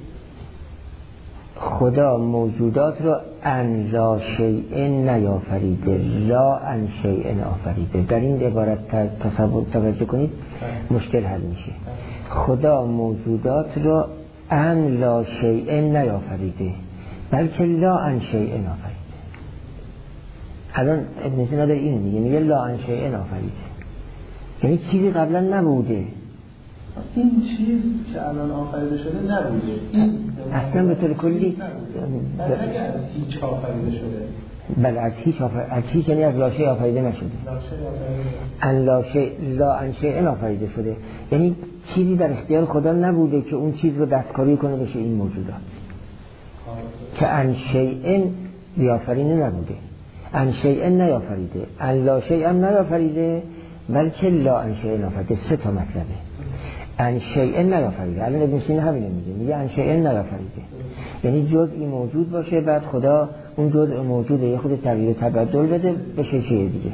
A: خدا موجودات رو ان لا شیء نیافریده، لا ان شیء آفریده. در این عبارت تصور توجه کنید مشکل حل میشه. خدا موجودات رو ان لا شیء نیافریده، بلکه لا ان شیء آفریده. الان ابن سینا داره اینو میگه، میگه لا ان شیء آفریده، یعنی چیزی قبلا نبوده.
C: این چیز که الان آفریده شده نبوده، این
A: اصلا به طور کلی
C: اگر از هیچ آفریده شده.
A: بله از هیچ آفریده، از هیچ یعنی از لا شیء آفریده نشده. ان لا شیء لا ان شیء آفریده شده، یعنی چیزی در اختیار خدا نبوده که اون چیز رو دستکاری کنه بشه این موجودات. که ان شیء بیافرینه نبوده، ان شیء نیافریده، ان لا شیء هم نیافریده، بلکه لا ان شیء آفریده. سه تا مطلبه. ان شیء نیافریده، الان ابن سینا همینو میگه، میگه ان شیء نیافریده یعنی جزئی موجود باشه، بعد خدا اون جزء موجوده یه خود تغییر تبدل بده بشه چیه دیگه،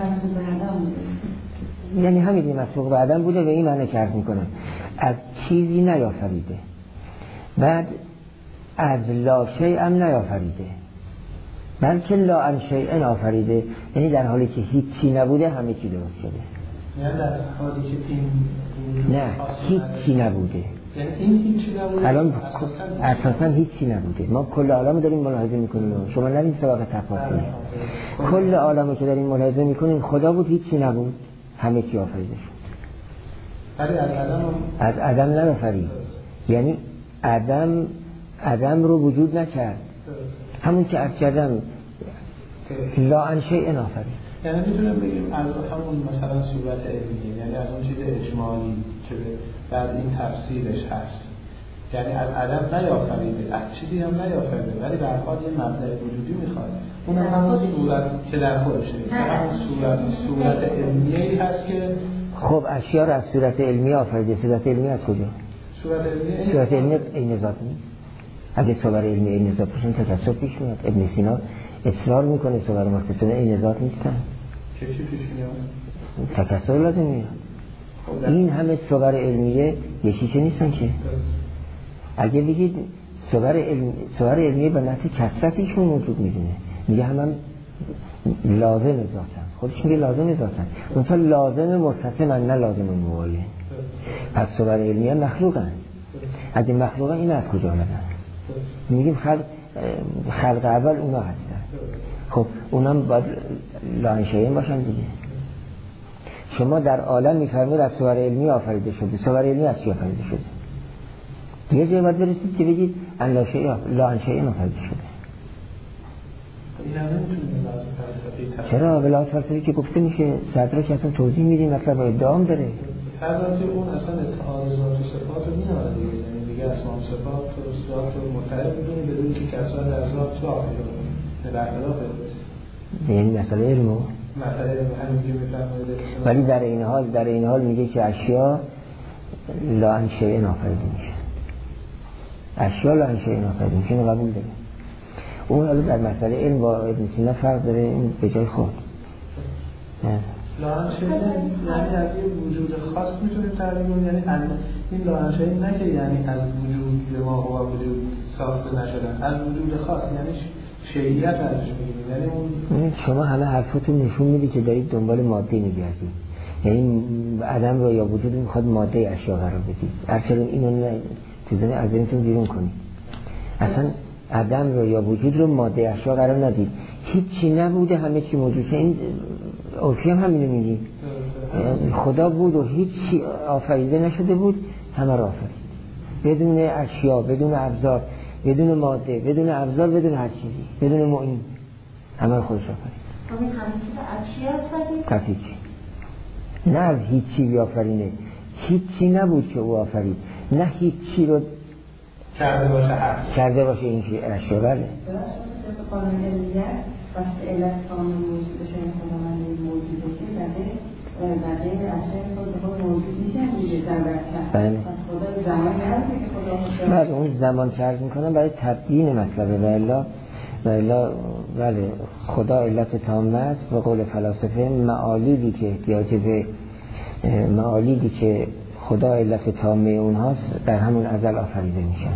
A: یعنی همین مسبوق به عدم بوده. به این معنی که عرض میکنم از چیزی نیافریده، بعد از لا شیء هم نیافریده، بلکه لا ان شیء آفریده، یعنی در حالی که هیچی نبوده همه چی درست شده.
C: یعنی در حالی که این
A: نه هیچی نبوده،
C: یعنی این هیچی نبوده
A: الان اساسا هیچی نبوده. ما کل عالم داریم ملاحظه میکنیم، شما نرید سراغ تفاصیل. کل عالمی که داریم ملاحظه میکنیم خدا بود، هیچی نبود، همه چی آفریده شد.
C: ولی از عدم
A: از عدم نآفرید، یعنی عدم عدم رو وجود نکرد، همون که از کردم لا ان شیء آفرید.
C: یعنی میتونم بگیم از همون مثلا صورت علمیه، یعنی از اون چیز اجمالی که بعد این تفسیرش هست، یعنی از عدم نیافریده، از چیزی هم نیافریده، ولی به هر حال یه مبدأ وجودی میخواد. اون هم همون صورت که در خودشه، همون صورت صورت علمیه‌ای هست که
A: خب اشیا رو از صورت علمی آفریده. صورت علمی از کجا؟
C: صورت علمی
A: صورت علمی عین ذات نیست. اگه صور علمی عین ذات باشن تکسر پیش میاد. ابن سینا اصرار میکنه صور مختصانه عین ذات نیستن.
C: که چی پیش میاد؟
A: تکسر لازم میاد. این همه صور علمیه یکیچه نیستن که. اگه بگید صور علمی صور علمی به نحو کثرتیشون موجود میدونه، میگه هم, هم لازم ذاتن، خودش میگه لازم ذاتن، اونتا لازم مستثمن نه لازم موایه. پس صور علمی ها مخلوقن. اگه مخلوقن این از کجا آمدن؟ میگیم خلق خلق اول اونا هستن. خب اونا باید لاانشئین باشن دیگه. شما در عالم میفرمید از صور علمی آفریده شده. صور علمی از چی آفریده شده؟ یه جایی باید برسید که بگید لاانشئین آفریده شده. چرا ولایت فلسفی که گفته میشه صدرا که اصلا توضیح میدیم مطلب با ادعام داره.
C: صدرا که اون اصلا اتحاد ذات و صفات رو میاره دیگه، یعنی دیگه اسماء و صفات و ذات رو متحد می‌کنه بدون که کسا در ذات ظاهر کنه. در اختلاف است.
A: یعنی مسئله علمو
C: مسئله همین که میفرمایید.
A: ولی در این حال در این حال میگه که اشیا لاانشئین آفریده میشه. اشیا لاانشئین آفریده میشه، اینو قبول داره. اون حالا در مسئله علم با ابن سینا فرق داره، این به جای خود.
C: لاانشئین یعنی از یه وجود خاص میتونیم تعریف کنیم، یعنی این لاانشئین نه که یعنی از وجود به ما و وجود ساخته نشدن، از وجود خاص یعنی شیعیت ازش میگیم. یعنی اون
A: شما همه حرفاتون نشون میدی که دارید دنبال ماده میگردید، یعنی عدم رو یا وجود میخواد ماده اشیا قرار بدید. ارشد اینو نه تو ذهن از ذهنتون بیرون کنید. اصلا عدم رو یا وجود رو ماده اشیا قرار ندید. هیچی نبوده همه چی موجوده. این عرفی هم همینو میگی. خدا بود و هیچی آفریده نشده بود، همه رو آفرید بدون اشیا، بدون ابزار، بدون ماده، بدون ابزار، بدون هر چیزی، بدون معین، همه رو خودش آفرید.
B: همین همین اشیا آفرید؟
A: هیچی نه از هیچی بیافرینه. هیچی نبود که او آفرید، نه هیچی رو
C: کرده باشه هست
A: کرده باشه این اشیا. بله
D: قانون علمیت وقتی علت قانون موجود بشه این خداوند موجود بشه بقیه بقیه اشیاء خود خود موجود میشن دیگه در برکت.
A: بله
D: خدا زمان نرده که خدا
A: بعد اون زمان چرز میکنم برای تبیین مطلبه. و الا و الا بله خدا علت تامه است. به قول فلاسفه معالیدی که احتیاج به معالیدی که خدا علت تامه اونهاست در همون ازل آفریده میشن،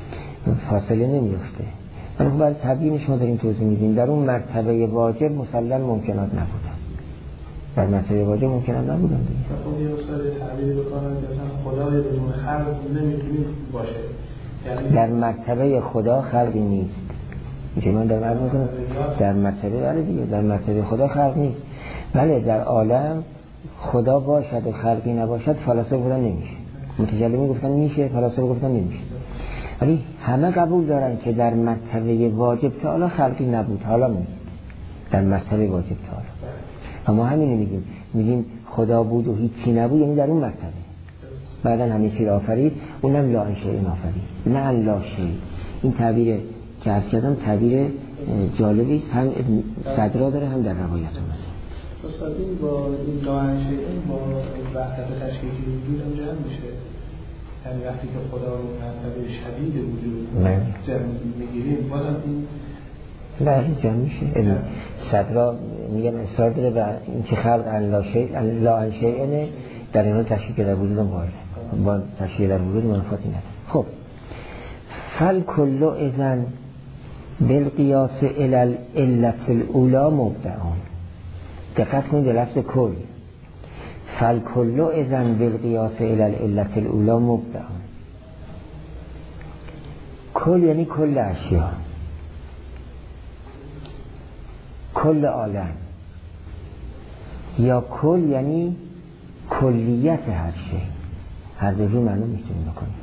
A: فاصله نمیفته. ولی خب برای تبیینش ما داریم توضیح میدیم. در اون مرتبه واجب مسلم ممکنات نبودن، در مرتبه واجب ممکنات نبودن دیگه.
C: خب یه استاد تعبیر بکنن که مثلا خدای بدون خلق نمیتونه باشه، یعنی
A: در مرتبه خدا خلقی نیست. میگه من در مرتبه میکنم در مرتبه بله دیگه در مرتبه خدا خلق نیست. بله در عالم خدا باشد و خلقی نباشد فلاسفه گفتن نمیشه، متکلمین گفتن میشه، فلاسفه گفتن نمیشه. ولی همه قبول دارن که در مرتبه واجب تعالی خلقی نبود، حالا نیست. در مرتبه واجب تعالی اما همینو میگیم، میگیم خدا بود و هیچی نبود، یعنی در اون مرتبه بعدن همه چی را آفرید، اونم لاانشئین آفرید نه لاشی. این تعبیر که عرض کردم تعبیر جالبی هم صدرا داره هم در روایت هست.
C: استاد این با این لاانشئین با وحدت تشکیلی وجود هم جمع میشه، یعنی وقتی که خدا رو مرتبه شدید وجود جمع میگیریم بازم این
A: بله جمع میشه. صدرا میگن اصرار داره و این که خلق لاانشئینه در این حال تشکیل در وجود هم وارده، با تشکیل در وجود منافاتی نداره. خب فل کلو اذن بالقیاس الى العلت الاولا مبدعون. دقت کنید به لفظ کل. فل کلو اذن بالقیاس الى العلت الاولا مبدعون. کل یعنی کل اشیا، کل عالم، یا کل یعنی کلیت هر شی. هر دو جو معنی میتونیم بکنیم.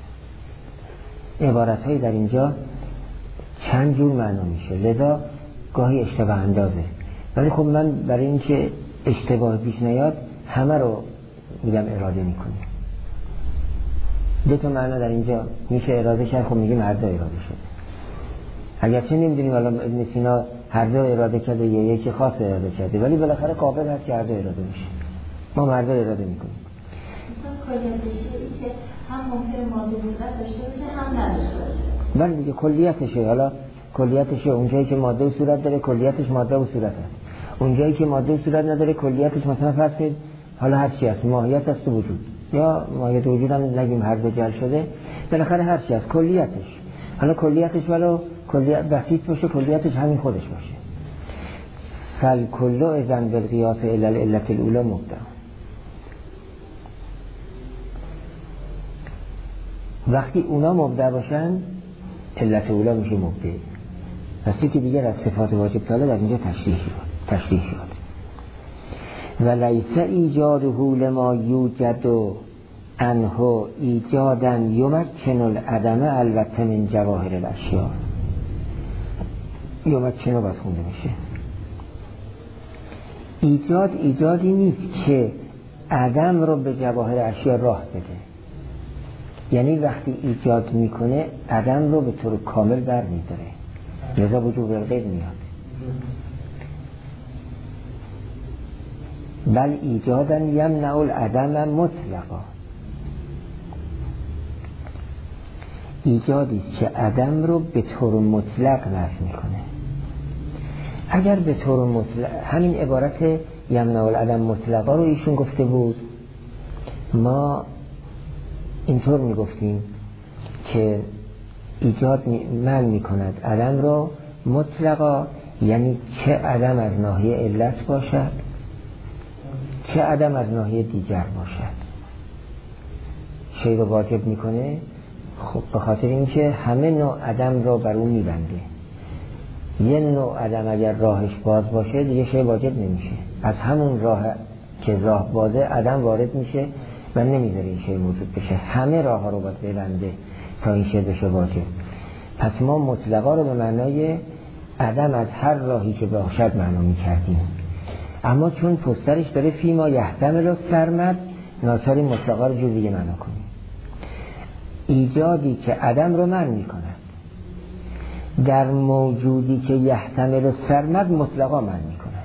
A: عبارت هایی در اینجا چند جور معنا میشه، لذا گاهی اشتباه اندازه. ولی خب من برای اینکه اشتباه پیش نیاد همه رو میگم اراده میکنیم. دو تا معنا در اینجا میشه اراده کرد، خب میگیم هر دو اراده شده. اگرچه نمیدونیم الان ابن سینا هر دو اراده کرده یا یکی خاص اراده کرده، ولی بالاخره قابل هست که هر دو اراده میشه. ما هر دو اراده میکنیم.
B: مثلا کلیتشه که هم ممکن ماده صورت داشته باشه هم نداشته باشه.
A: بله دیگه کلیتشه. حالا کلیتشه اونجایی که ماده و صورت داره کلیتش ماده و صورت است. اونجایی که ماده و صورت نداره کلیتش مثلا فرض کنید حالا هر چی هست، ماهیت است و وجود، یا ماهیت و وجود هم نگیم هر دو جل شده، بالاخره هر چی هست کلیتش. حالا کلیتش ولو کلیت بسیط باشه، کلیتش همین خودش باشه. فل کلو اذن بالقیاس الی العلت الاولی مبدع. وقتی اونا مبدع باشن علت اولی میشه مبدع. پس که دیگر از صفات واجب تعالی در اینجا تشریح شد تشریح شد و لیس ایجاده لما یوجد انه ایجادا یمکن العدم البته من جواهر الاشیاء. یمکن رو باید خونده میشه. ایجاد ایجادی نیست که عدم رو به جواهر اشیاء راه بده، یعنی وقتی ایجاد میکنه عدم رو به طور کامل بر میداره، لذا وجوب الغیر میاد. بل ایجادا یمنع العدم مطلقا، ایجادی که عدم رو به طور مطلق نفی میکنه. اگر به طور مطلق همین عبارت یمنع العدم مطلقا رو ایشون گفته بود، ما اینطور میگفتیم که ایجاد من میکند عدم رو مطلقا، یعنی چه عدم از ناحیه علت باشد چه عدم از ناحیه دیگر باشد. شی رو واجب میکنه خب به خاطر اینکه همه نوع عدم رو بر اون میبنده. یه نوع عدم اگر راهش باز باشه دیگه شی واجب نمیشه، از همون راه که راه بازه عدم وارد میشه و نمیذاره این شی موجود بشه. همه راه ها رو باید ببنده تا این شی بشه واجب. پس ما مطلقا رو به معنای عدم از هر راهی که باشد معنا میکردیم، اما چون پسترش داره فیما یحتمل السرمد، ناچاری مطلقا رو جور دیگه معنا کنیم. ایجادی که عدم رو منع میکند در موجودی که یحتمل السرمد مطلقا منع میکند.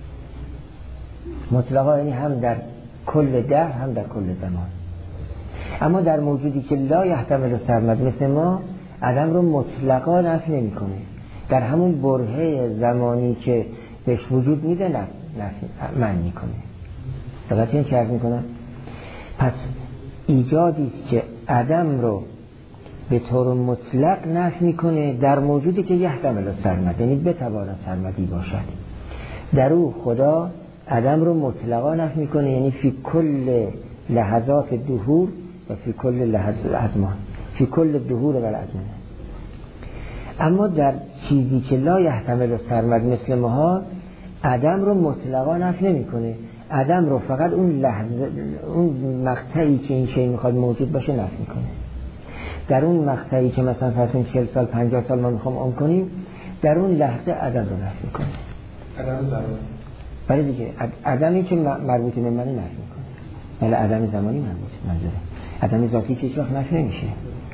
A: مطلقا یعنی هم در کل ده هم در کل زمان. اما در موجودی که لا یحتمل السرمد مثل ما عدم رو مطلقا نفی نمیکنه، در همون برهه زمانی که بهش وجود میده نفی منع میکنه. دقیقا این چه عرض میکنم؟ پس ایجادی که عدم رو به طور مطلق نفی میکنه در موجودی که یحتمل السرمد، یعنی بتواند سرمدی باشد. در او خدا عدم رو مطلقا نفی میکنه، یعنی فی کل لحظات دهور و فی کل لحظات ازمان، فی کل دهور و الازمان. اما در چیزی که لا یحتمل السرمد مثل ما عدم رو مطلقا نفی نمیکنه، عدم رو فقط اون لحظه اون مقطعی که این شی میخواد موجود باشه نفی میکنه. در اون مقطعی که مثلا فرض کنید چهل سال پنجاه سال ما میخوام عمر کنیم، در اون لحظه عدم رو نفی میکنه.
C: عدم زمانی.
A: ولی دیگه عدمی که مربوط به منه نفی میکنه، ولی عدم زمانی مربوط منظوره. عدم ذاتی که هیچ وقت نفی نمیشه.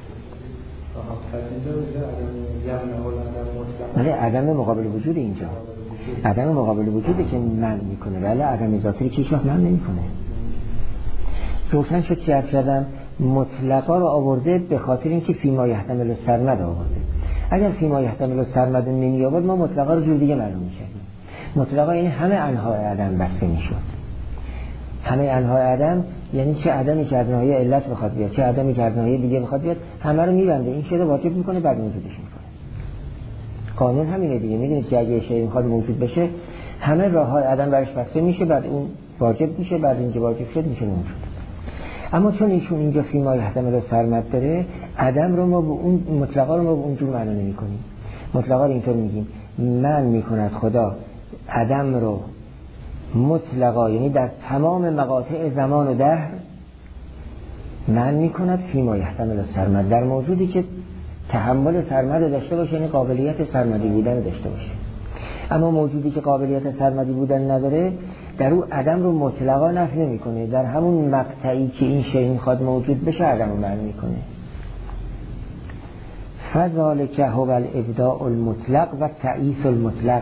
A: ولی عدم مقابل وجود اینجا عدم مقابل وجودی که من میکنه، ولی عدم ذاتی که هیچ وقت من نمیکنه. روشن شد که عرض کردم مطلقا رو آورده به خاطر اینکه فیما یحتمل السرمد آورده. اگر فیما یحتمل السرمد نمی آورد ما مطلقا رو جور دیگه معلوم می‌کردیم. مطلقا یعنی همه انواع عدم بسته میشد. همه انواع عدم یعنی چه عدمی که از ناحیه علت بخواد بیاد چه عدمی که از ناحیه دیگه بخواد بیاد، همه رو میبنده، این شی رو واجب میکنه بعد موجودش میکنه. قانون همینه دیگه. میدونید که اگه شی میخواد موجود بشه همه راههای عدم برش بسته میشه، بعد اون واجب میشه، بعد اینکه واجب شد میشه موجود. اما چون ایشون اینجا فیما یحتمل السرمد داره، عدم رو ما به اون مطلقا رو ما به اونجور معنا نمی‌کنیم. مطلقا رو اینطور میگیم من میکند خدا عدم رو مطلقا، یعنی در تمام مقاطع زمان و دهر من میکند فیما یحتمل السرمد، در موجودی که تحمل سرمد داشته باشه، یعنی قابلیت سرمدی بودن داشته باشه. اما موجودی که قابلیت سرمدی بودن نداره در او عدم رو مطلقا نفی نمیکنه، در همون مقطعی که این شی میخواد موجود بشه عدم رو منع میکنه. فذالک هو الابداع المطلق و تعییث المطلق.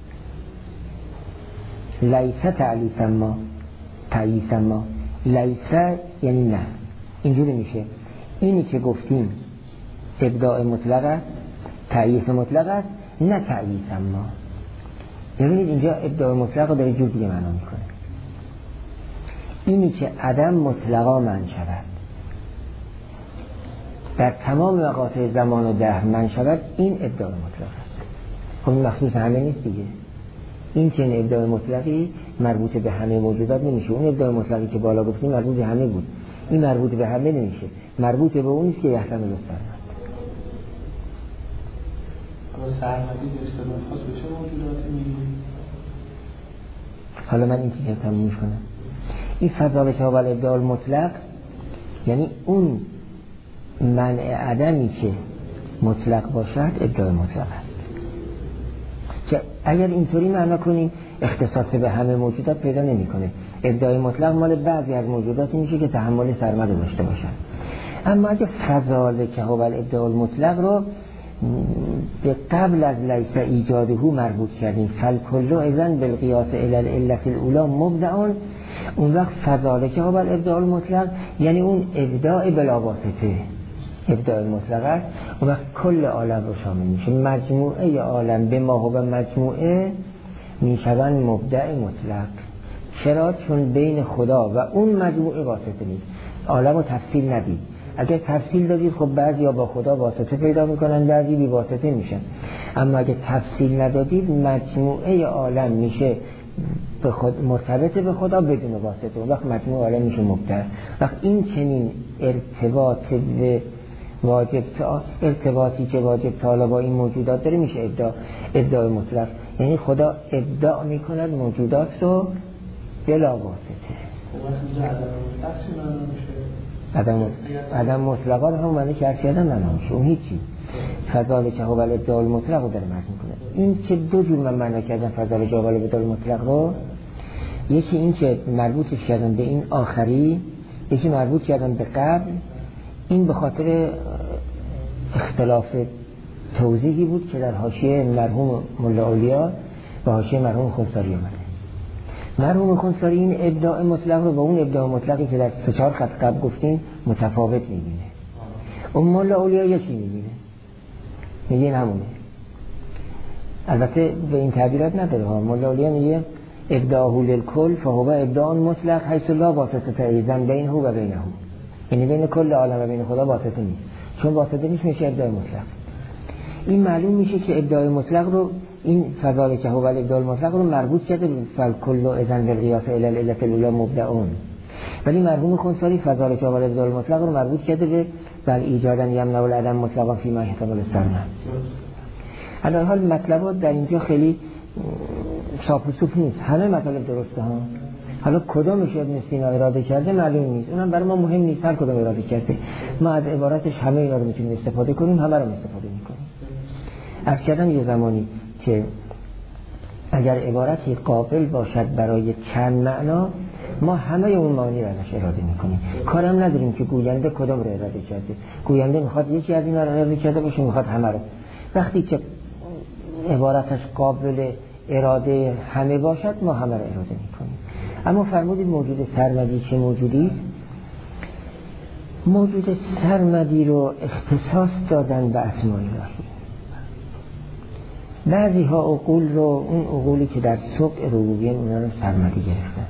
A: لیس تعلیث ما تعییث ما لیس یعنی نه. اینجوری میشه اینی که گفتیم ابداع مطلق است، تعییث مطلق است، نه تعییث ما. ببینید اینجا ابداع مطلق رو داره جور دیگه معنا میکنه. اینی که عدم مطلقا منع شود، در تمام مقاطع زمان و دهر من شود، این ابداع مطلق است. خب این مخصوص همه نیست دیگه. این چنین ابداع مطلقی مربوط به همه موجودات نمیشه. اون ابداع مطلقی که بالا گفتیم مربوط به همه بود، این مربوط به همه نمیشه، مربوط به اون است که یحتمل السرمد.
C: اما سرمدی به اصطلاح خاص به چه موجوداتی میگیم؟
A: حالا من این چیزی تموم کنم. این فضا که اول ابداع مطلق یعنی اون منع عدمی که مطلق باشد ابداع مطلق است. که اگر اینطوری معنا کنیم اختصاص به همه موجودات پیدا نمی‌کنه. ابداع مطلق مال بعضی از موجوداتی میشه که تحمل سرمد داشته باشن. اما اگه فضا که اول ابداع مطلق رو به قبل از لیس ایجاده مربوط کردیم، فالکل اذن بالقیاس الی العلة الاولی مبدعون، اون وقت فضالک ها بر ابداع المطلق یعنی اون ابداع بلا واسطه ابداع مطلق است. اون وقت کل عالم رو شامل میشه. مجموعه عالم به ما و مجموعه میشوند مبدع مطلق. چرا؟ چون بین خدا و اون مجموعه واسطه نیست. عالم رو تفصیل ندید. اگر تفصیل دادید خب بعضی ها با خدا واسطه پیدا میکنن، بعضی بی واسطه میشن. اما اگر تفصیل ندادید مجموعه عالم میشه به خود مرتبط به خدا بدون واسطه، اون وقت مجموعه عالم میشه مبدع. وقت این چنین ارتباط به واجب ارتباطی که واجب تعالی با این موجودات داره میشه ابداع ابداع مطلق. یعنی خدا ابداع میکند موجودات رو بلا واسطه. عدم عدم مطلقات هم معنی که ارشیدن نمیشه، اون هیچی. فضاله که اول ابداع المطلق رو داره معنی کنه. این که دو جور من معنی کردم فضاله که اول ابداع المطلق رو، یکی این که مربوطش کردن به این آخری، یکی مربوط کردن به قبل. این به خاطر اختلاف توضیحی بود که در حاشیه مرحوم ملا اولیا و حاشیه مرحوم خونساری اومده. مرحوم خونساری این ابداع مطلق رو با اون ابداع مطلقی که در سه چهار خط قبل گفتیم متفاوت میبینه. اون ملا اولیا یکی میبینه، میگه این همونه. البته به این تعبیرات نداره ها. ملا اولیا میگه ابداعه للکل فهو ابداع مطلق حیث لا واسطه ایزن بینه و بینه، یعنی بین کل عالم و بین خدا واسطه نیست. چون واسطه نیست میشه ابداع مطلق. این معلوم میشه که ابداع مطلق رو این فضاله که هو ابداع مطلق رو مربوط کرده فالکل اذن بالقیاس الی العلة الاولی مبدعون. ولی مرحوم خونساری فضاله که هو ابداع مطلق رو مربوط کرده به بل ایجادن یمنع العدم مطلقا فی ما یحتمل السرمد. در حال مطلبات در اینجا خیلی صاف و صوف نیست، همه مطالب درسته ها. حالا کدامش ابن سینا اراده کرده معلوم نیست، اونم برای ما مهم نیست هر کدام اراده کرده. ما از عبارتش همه اینا رو میتونیم استفاده کنیم، همه رو استفاده میکنیم. از کردم یه زمانی که اگر عبارتی قابل باشد برای چند معنا، ما همه اون معانی رو ازش اراده میکنیم. کارم نداریم که گوینده کدام رو اراده کرده. گوینده میخواد یکی از اینا رو اراده کرده باشه، میخواد همه رو. وقتی که عبارتش قابل اراده همه باشد ما همه رو اراده میکنیم. اما فرمودید موجود سرمدی چه موجودی است؟ موجود سرمدی رو اختصاص دادن به اسماء الهی. بعضی ها عقول رو، اون عقولی که در سبع ربوبیه اونا رو سرمدی گرفتن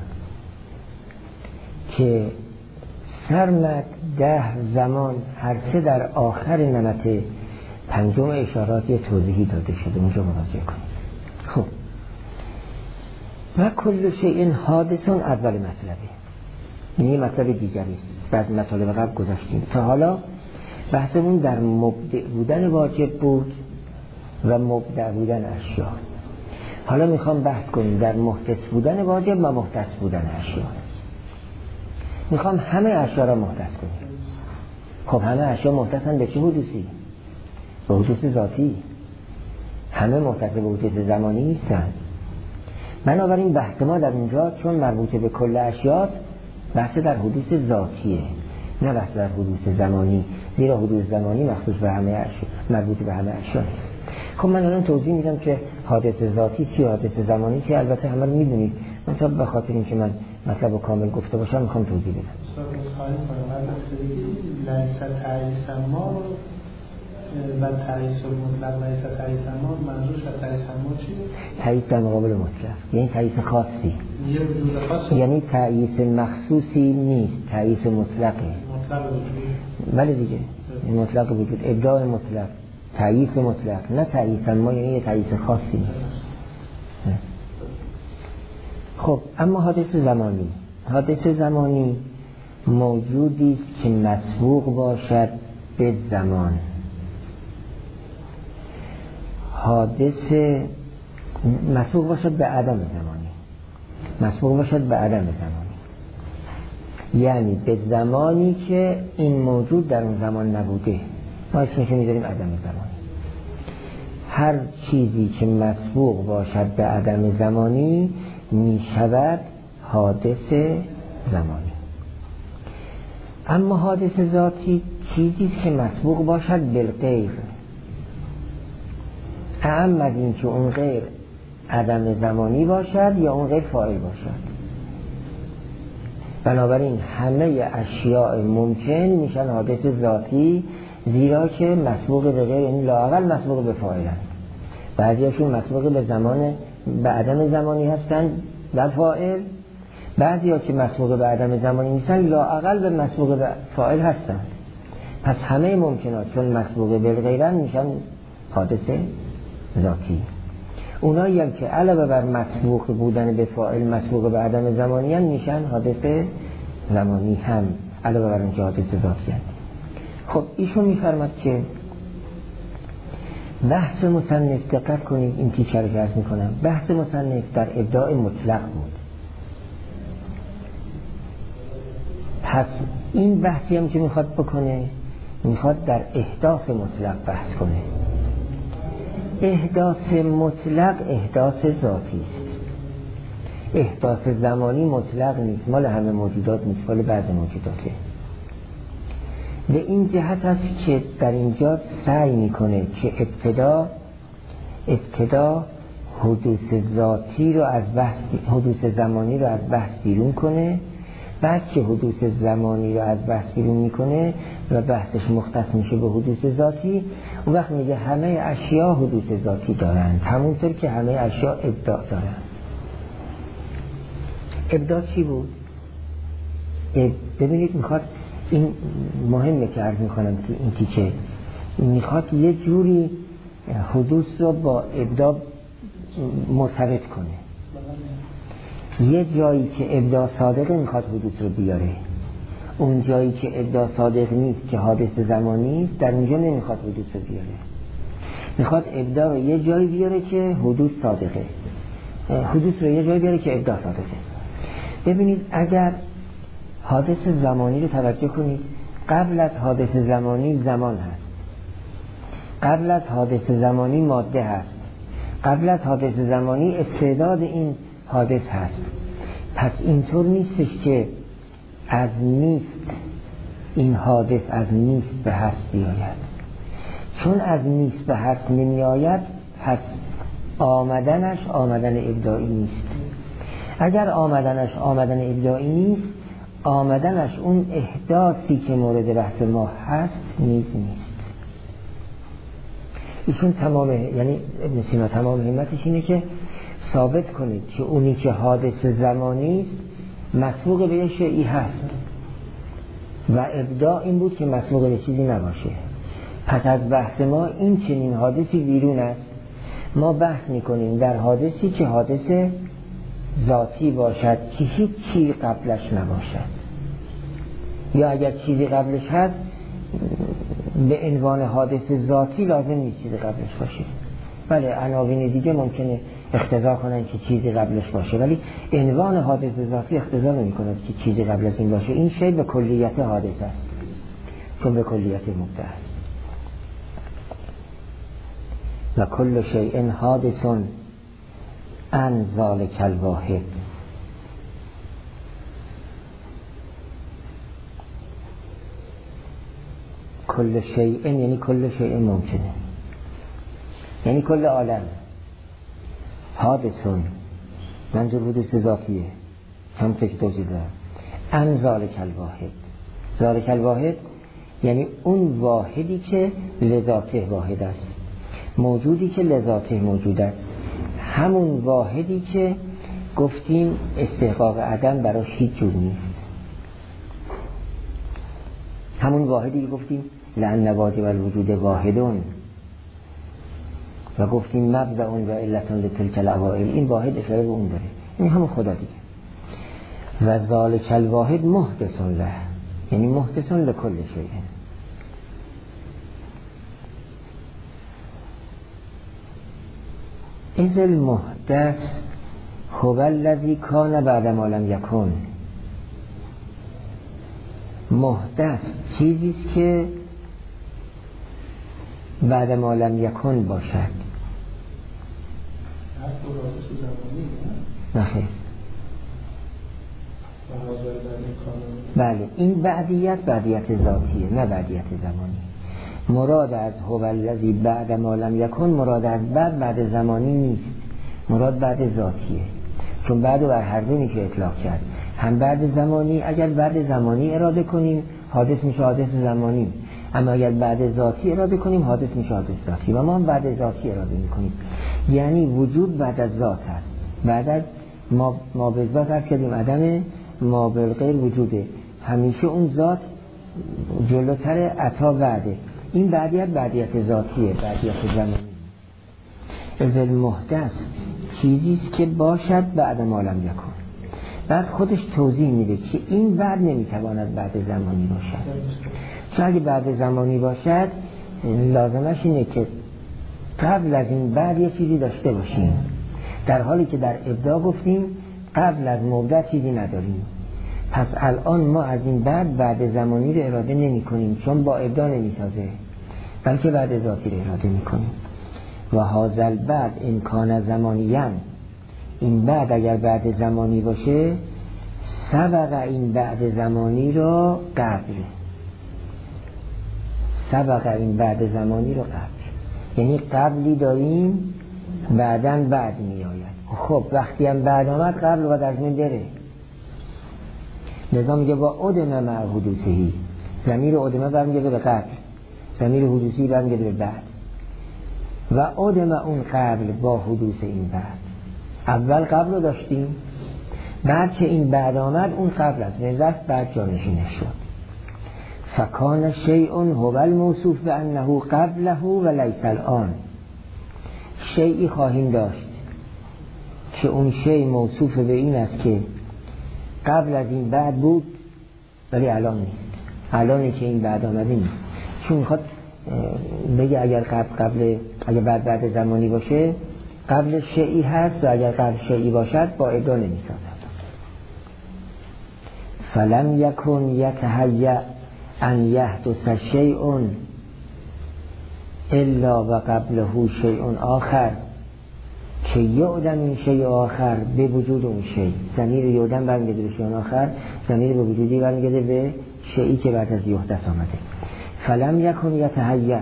A: که سرمد ده زمان هر سه در آخر نمط پنجم اشاراتی توضیحی داده شده، اونجا مراجعه کنید. خب و کل شیء حادث اول مطلبه، این یه مطلب دیگری است. بعد مطالب قبل گذاشتیم. تا حالا بحثمون در مبدع بودن واجب بود و مبدع بودن اشیا. حالا میخوام بحث کنیم در محدث بودن واجب و محدث بودن اشیا. میخوام همه اشیا را محدث کنیم. خب همه اشیا محدثن به چه حدوثی؟ به حدوث ذاتی. همه محدث به حدوث زمانی نیستن. بنابراین بحث ما در اینجا چون مربوط به کل اشیاست، بحث در حدوث ذاتیه، نه بحث در حدوث زمانی، زیرا حدوث زمانی مخصوص به همه اشیا، مربوط به همه اشیا نیست. خب من الان توضیح میدم که حادث ذاتی چی، حادث زمانی چی. البته همه رو میدونید، من تا به خاطر اینکه من مطلب کامل گفته باشم میخوام توضیح بدم.
C: استاد خواهی کنم قبل از که لیس تعییث ما و تعییث مطلق لیس تعییث ما منظورش از تعییث ما چیه؟
A: تعییث در مقابل مطلق، یعنی تعییث خاصی،
C: یه وجود خاصی،
A: یعنی تعییث مخصوصی نیست، تعییث مطلقه.
C: مطلق وجود.
A: بله دیگه. مطلق وجود، ابداع مطلق، تأییس مطلق، نه تأییس ما یعنی یه تأییس خاصی نیست. خب اما حادث زمانی، حادث زمانی موجودی است که مسبوق باشد به زمان. حادث مسبوق باشد به عدم زمانی، مسبوق باشد به عدم زمانی، یعنی به زمانی که این موجود در اون زمان نبوده، ما اسمش میذاریم عدم زمانی. هر چیزی که مسبوق باشد به عدم زمانی میشود حادث زمانی. اما حادث ذاتی چیزی است که مسبوق باشد بالغیر، اعم از این که اون غیر عدم زمانی باشد یا اون غیر فاعل باشد. بنابراین همه اشیاء ممکن میشن حادث ذاتی، زیرا که مسبوق به غیر، یعنی لااقل مسبوق به فاعلن. بعضیاشون مسبوق به زمان به عدم زمانی هستن و فاعل، بعضیا که مسبوق به عدم زمانی نیستن لااقل به مسبوق به فاعل هستن. پس همه ممکنات چون مسبوق به غیرن میشن حادث ذاتی. اونایی هم که علاوه بر مسبوق بودن به فاعل مسبوق به عدم زمانی هم میشن حادث زمانی هم علاوه بر اون که حادث ذاتی هم. خب ایشون میفرماد که بحث مصنف، دقت کنید این تیکه رو عرض میکنم، بحث مصنف در ابداع مطلق بود. پس این بحثی هم که میخواد بکنه میخواد در احداث مطلق بحث کنه. احداث مطلق احداث ذاتی است، احداث زمانی مطلق نیست، مال همه موجودات نیست، مال بعض موجوداته. به این جهت است که در اینجا سعی میکنه که ابتدا ابتدا حدوث ذاتی رو از بحث، حدوث زمانی رو از بحث بیرون کنه. بعد که حدوث زمانی رو از بحث بیرون میکنه و بحثش مختص میشه به حدوث ذاتی، اون وقت میگه همه اشیا حدوث ذاتی دارن، همونطور که همه اشیا ابداع دارن. ابداع چی بود؟ ببینید میخواد، این مهمه که عرض میکنم که این تیکه میخواد یه جوری حدوث رو با ابداع مرتبط کنه. یه جایی که ابداع صادقه میخواد حدوث رو بیاره، اون جایی که ابداع صادق نیست که حادث زمانی است، در اونجا نمیخواد حدوث رو بیاره. میخواد ابداع رو یه جایی بیاره که حدوث صادقه، حدوث رو یه جایی بیاره که ابداع صادقه. ببینید اگر حادث زمانی رو توجه کنید، قبل از حادث زمانی زمان هست، قبل از حادث زمانی ماده هست، قبل از حادث زمانی استعداد این حادث هست. پس اینطور نیستش که از نیست این حادث از نیست به هست بیاید. چون از نیست به هست نمی آید، پس آمدنش آمدن ابداعی نیست. اگر آمدنش آمدن ابداعی نیست، آمدنش اون احداثی که مورد بحث ما هست نیز نیست. ایشون تمام، یعنی ابن سینا تمام همتش اینه که ثابت کنید که اونی که حادث زمانی است مسبوق به یه شیئی هست و ابداع این بود که مسبوق به چیزی نباشه. پس از بحث ما این چنین حادثی بیرون است. ما بحث میکنیم در حادثی که حادث ذاتی باشد که هیچ چیزی قبلش نباشد، یا اگر چیزی قبلش هست به عنوان حادث ذاتی لازم نیست چیزی قبلش باشه. بله عناوین دیگه ممکنه اقتضا کنن که چیزی قبلش باشه، ولی عنوان حادث ذاتی اقتضا نمی کند که چیزی قبل از این باشه. این شی به کلیت حادث است، چون به کلیت مبدأ است. و کل شیء حادث عن ذلک الواحد. کل شیء یعنی کل شیء ممکنه، یعنی کل عالم. حادثون منظور حدوث ذاتیه، هم که توضیح دارم. عن ذلک الواحد، ذلک الواحد یعنی اون واحدی که لذاته واحد است، موجودی که لذاته موجود است، همون واحدی که گفتیم استحقاق عدم براش هیچ جور نیست. همون واحدی که گفتیم لأن واجب الوجود واحدون و گفتیم مبدأ و علت لتلک الاوائل، این واحد اشاره به اون داره، این همون خدا دیگه. و ذالک الواحد محدث له، یعنی محدث لکل شیء. اذ المحدث هو الذی کان بعد ما لم یکن. محدث چیزی است که بعد ما لم یکن باشد. نخیر. بله، این بعدیت بعدیت ذاتیه نه بعدیت زمانی. مراد از هو الذی بعد ما لم یکن، مراد از بعد بعد زمانی نیست، مراد بعد ذاتیه. چون بعد و بر هر دو میشه اطلاق کرد، هم بعد زمانی، اگر بعد زمانی اراده کنیم حادث میشه حادث زمانی، اما اگر بعد ذاتی اراده کنیم حادث میشه حادث ذاتی، و ما هم بعد ذاتی اراده میکنیم. یعنی وجود بعد از ذات هست، بعد از ما, ما به ذات هست کردیم عدم ما بالغیر وجوده، همیشه اون ذات جلوتر عطا بعده. این بعدیت بعدیت ذاتیه، بعدیت زمانی. از المحدث چیزیست که باشد بعد ما لم یکن. بعد خودش توضیح میده که این بعد نمیتواند بعد زمانی باشد، چون اگه بعد زمانی باشد لازمش اینه که قبل از این بعد یه چیزی داشته باشیم، در حالی که در ابدا گفتیم قبل از مبدا چیزی نداریم. پس الان ما از این بعد بعد زمانی رو اراده نمی کنیم، چون با ابدا نمی سازه، بلکه بعد ذاتی رو اراده می کنیم. و هازل بعد امکان زمانیان، این بعد اگر بعد زمانی باشه سبق این بعد زمانی رو قبل، سبق این بعد زمانی رو قبل، یعنی قبلی داریم بعدن بعد می آید. خب وقتی هم بعد آمد قبل باید از من بره، لذا میگه با ادمه مع حدوثهی، ضمیر ادمه برمیگرده به قبل، ضمیر حدوثی برمیگرده به بعد، و ادمه اون قبل با حدوث این بعد. اول قبل رو داشتیم، بعد که این بعد آمد اون قبل از من رفت، بعد جانشینش شد. فکان شیء هو الموصوف بانه قبله و لیس الان. شیئی خواهیم داشت که اون شیء موصوف به این است که قبل از این بعد بود ولی الان نیست، الانی که این بعد آمده نیست. چون میخواد بگه اگر قبل قبل اگر بعد بعد زمانی باشه قبل شیئی هست، و اگر قبل شیئی باشد با ابدا نمیسازد. فلم یکن یتهیأ ان یحدث شیء الا و قبله شیء آخر که یعدم این شیء آخر به وجود اون شیء. ضمیر یعدم برمیگرده به شیء آخر، ضمیر به وجودی برمیگرده به شیئی که بعد از یحدث آمده. فلم یکن یتهیأ،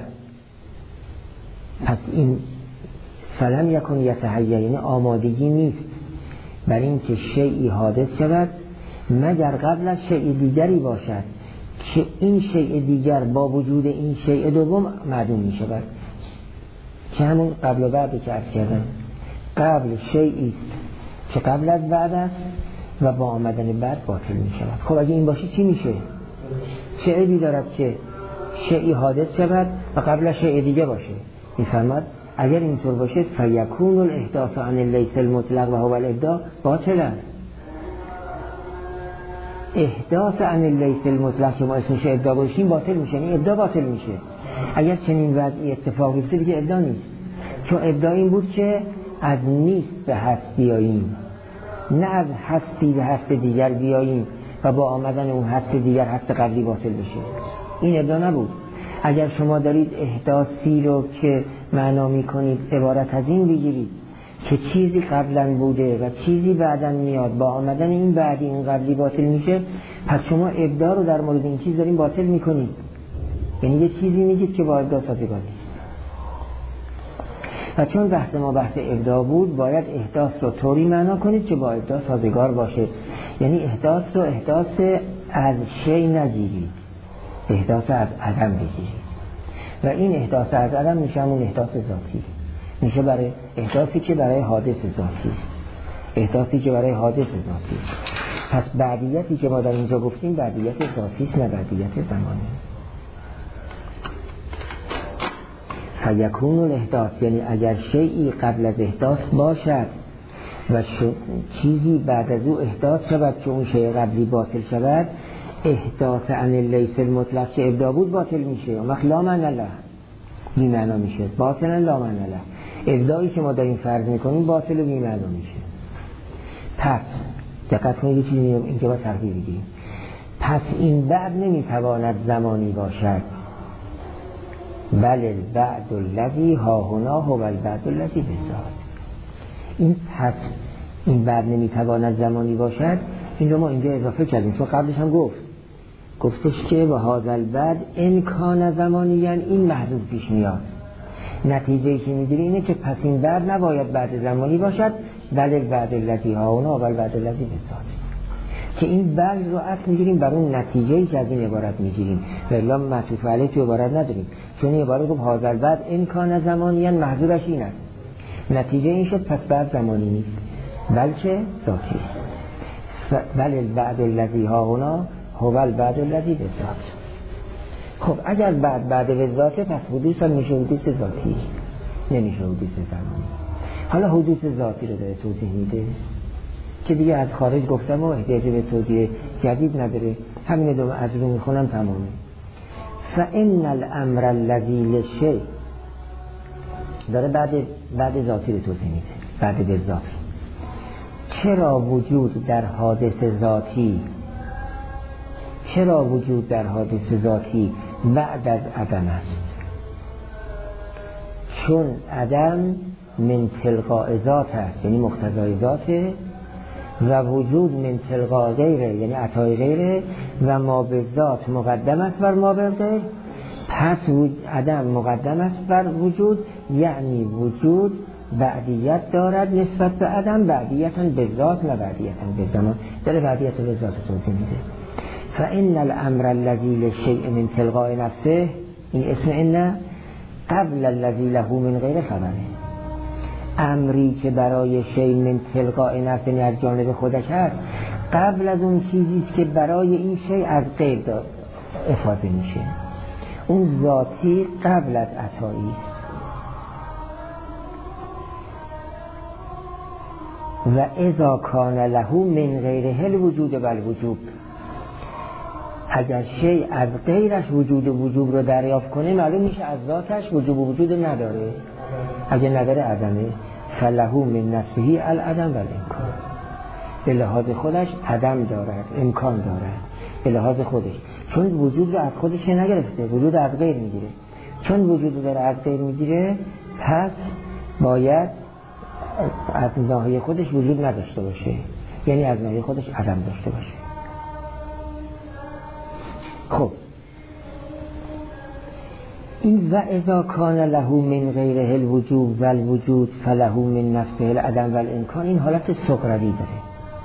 A: پس این فلم یکن یتهیأ یعنی آمادگی نیست بر این که شیئی حادث شود مگر قبل از شیء دیگری باشد که این شیء دیگر با وجود این شیء دوم معدوم می شود، که همون قبل و بعد که عرض کردم. قبل شیئی است که قبل از بعد است و با آمدن بعد باطل می شود. خب اگه این باشه چی میشه؟ چه عیبی دارد که شیئی حادث شود و قبل از شیء دیگه باشه؟ میفرماد اگر اینطور باشه فیکون الاحداث عن اللیس المطلق و هو الابداع باطلا. احداث عن اللیس المطلق که ما اسمش ابداع گذاشتیم باطل میشه، یعنی ابداع باطل میشه. اگر چنین وضعی اتفاق بیفته دیگه ابداع نیست، چون ابداع این بود که از نیست به هست بیاییم، نه از هستی به هست دیگر بیاییم و با آمدن اون هست دیگر هست قبلی باطل بشه. این ابداع نبود. اگر شما دارید احداثی رو که معنا میکنید عبارت از این بگیرید که چیزی قبلا بوده و چیزی بعداً میاد، با آمدن این بعدی اون قبلی باطل میشه، پس شما ابداع رو در مورد این چیز دارین باطل میکنید، یعنی یه چیزی میگید که با ابداع سازگار نیست. و چون بحث ما بحث ابداع بود باید احداث رو طوری معنا کنید که با ابداع سازگار باشه، یعنی احداث رو احداث از شی نگیرید، احداث از عدم بگیرید، و این احداث از عدم میشه همون احداث ذاتی، میشه برای احداثی که برای حادث ذاتی، احداثی که برای حادث ذاتی. پس بعدیتی که ما در اینجا گفتیم بعدیت ذاتی است نه بعدیت زمانی. فیکون الاحداث، یعنی اگر شیئی قبل از احداث باشد و چیزی بعد از او احداث شود که اون شیء قبلی باطل شود، احداث عن لیس المطلق که ابدا بود باطل میشه، اون وقت لا معنی له، بی معنا میشه، باطلا لا معنی له. ابدایی که ما داریم فرض میکنیم باطل و بی معنا میشه. پس دقت کنید یه چیزی اینجا با تقدیر بگیریم. پس این بعد نمیتواند زمانی باشد، بل البعد الذی ها هنا هو البعد الذی بذات. این پس این بعد نمیتواند زمانی باشد، این رو ما اینجا اضافه کردیم، چون قبلش هم گفت گفتش که و هذا البعد ان کان زمانی، یعنی این محذوف پیش میاد. نتیجه‌ای که میگیری اینه که پس این بعد نباید بعد زمانی باشد، بل البعد الذی ها هنا و البعد الذی بذات، که این بل رو اصل میگیریم بر اون نتیجه‌ای که از این عبارت میگیریم، ولی معطوف علیه تو عبارت نداریم، چون این عبارت گفت هذا البعد ان کان زمانی، یعنی محذورش این است، نتیجه این شد پس بعد زمانی نیست بلکه ذاتی است. بل البعد الذی ها هنا هو البعد الذی بذات. خب اگر بعد بعد به ذاته، پس حدوث هم میشه حدوث ذاتی، نمیشه حدوث زمانی. حالا حدوث ذاتی رو داره توضیح میده که دیگه از خارج گفتم و احتیاج به توضیح جدید نداره، همین دو از رو میخونم تمامه. فإن الامر الذی للشیء، داره بعد بعد ذاتی رو توضیح میده، بعد به ذات. چرا وجود در حادث ذاتی چرا وجود در حادث ذاتی بعد از عدم است؟ چون عدم من تلقاء ذات است، یعنی مقتضای ذاته، و وجود من تلقاء غیره، یعنی عطای غیره، و ما به ذات مقدم است بر ما به غیر. پس عدم مقدم است بر وجود، یعنی وجود بعدیت دارد نسبت به عدم، بعدیتاً به ذات نه بعدیتاً به زمان. داره بعدیت به ذات توضیح میده. فإن الامر الذی للشیء من تلقاء نفسه، این اسم ان قبل الذی له من غیر خبره. امری که برای شیء من تلقاء نفس، یعنی از جانب خودش هست، قبل از اون چیزی که برای این شیء از غیر افاضه میشه. اون ذاتی قبل از عطایی است. و اذا کان له من غیره الوجود و الوجوب، اگر شیء از غیرش وجود و وجوب رو دریافت کنه، معلوم میشه از ذاتش وجود و وجود نداره. اگر نداره عدمه. فله من نفسه العدم و الامکان، به لحاظ خودش عدم دارد، امکان دارد به لحاظ خودش، چون وجود رو از خودش نگرفته، وجود از غیر میگیره. چون وجود رو داره از غیر میگیره، پس باید از ناحیه خودش وجود نداشته باشه، یعنی از ناحیه خودش عدم داشته باشه. خب این و اذا کان له من غیره الوجود و الوجود فله من نفسه العدم و الامکان، این حالت صغروی داره.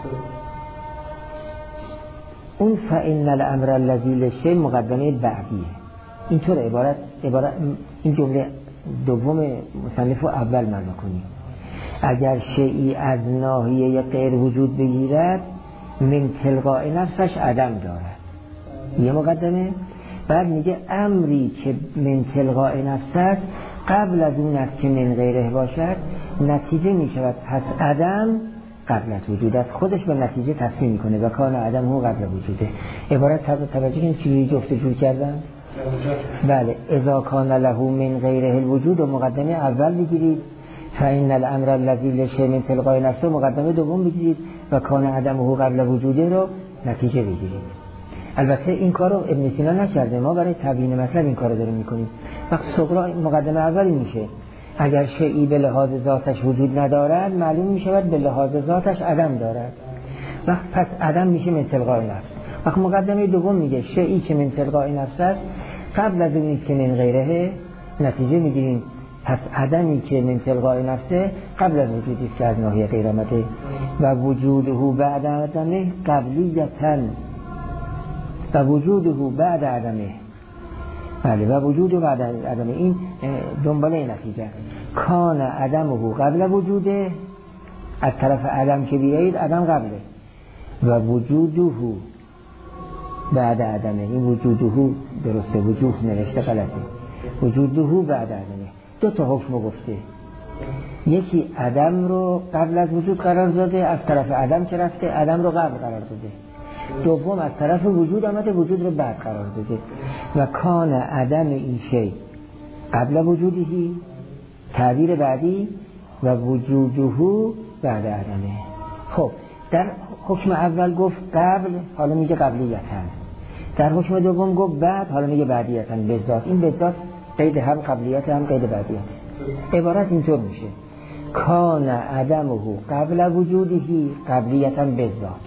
A: اون فإن الامر الذی للشیء مقدمه بعدیه. اینطور عبارت عبارت این جمله دوم مصنف رو اول معنا کنیم. اگر شیئی از ناحیه غیر وجود بگیرد، من تلقاء نفسش عدم دارد، یه مقدمه. بعد میگه امری که من تلقاء نفس است، قبل از اون است که من غیره باشد، نتیجه میشود پس عدم قبل از وجود است، خودش به نتیجه تصمیم میکنه و کان عدم هو قبل وجوده. عبارت توجه کنید چجوری جفت جور کردن؟ بله، اذا کان له من غیره الوجود و مقدمه اول بگیرید، فإن الامر الذی للشیء من تلقاء نفسه مقدمه دوم بگیرید، و کان عدم هو قبل وجوده رو نتیجه بگیرید. البته این کار رو ابن سینا نکرده، ما برای تبیین مطلب این کار رو داریم میکنیم. وقت صغرا مقدمه اولی میشه، اگر شیئی به لحاظ ذاتش وجود ندارد، معلوم میشود به لحاظ ذاتش عدم دارد، وقت پس عدم میشه من تلقاء نفس. وقت مقدمه دوم میگه شیئی که من تلقاء نفس است، قبل از اون که من غیره، نتیجه میگیریم پس عدمی که من تلقاء نفسه قبل از وجودی که از ناحیه غیر آمده، و وجوده بعد عدمه قبلیتاً، و وجوده بعد عدمه. بله، و وجوده بعد عدمه، این دنباله نتیجه است. کان عدمه قبل وجوده، از طرف عدم که بیایید عدم قبله، و وجوده بعد عدمه. این وجوده درسته، وجود نوشته غلطه، وجوده بعد عدمه. دو تا حکم رو گفته. یکی عدم رو قبل از وجود قرار داده، از طرف عدم که رفته عدم رو قبل قرار داده. دوم از طرف وجود آمده، وجود رو بعد قرار داده. و کان عدم این شی قبل وجودهی، تعبیر بعدی، و وجوده بعد عدمه. خب در حکم اول گفت قبل، حالا میگه قبلیتاً. در حکم دوم گفت بعد، حالا میگه بعدیتاً. بذات، این بذات قید هم قبلیت هم قید بعدیت. عبارت اینطور میشه: کان عدمه قبل وجودهی قبلیتاً بذات،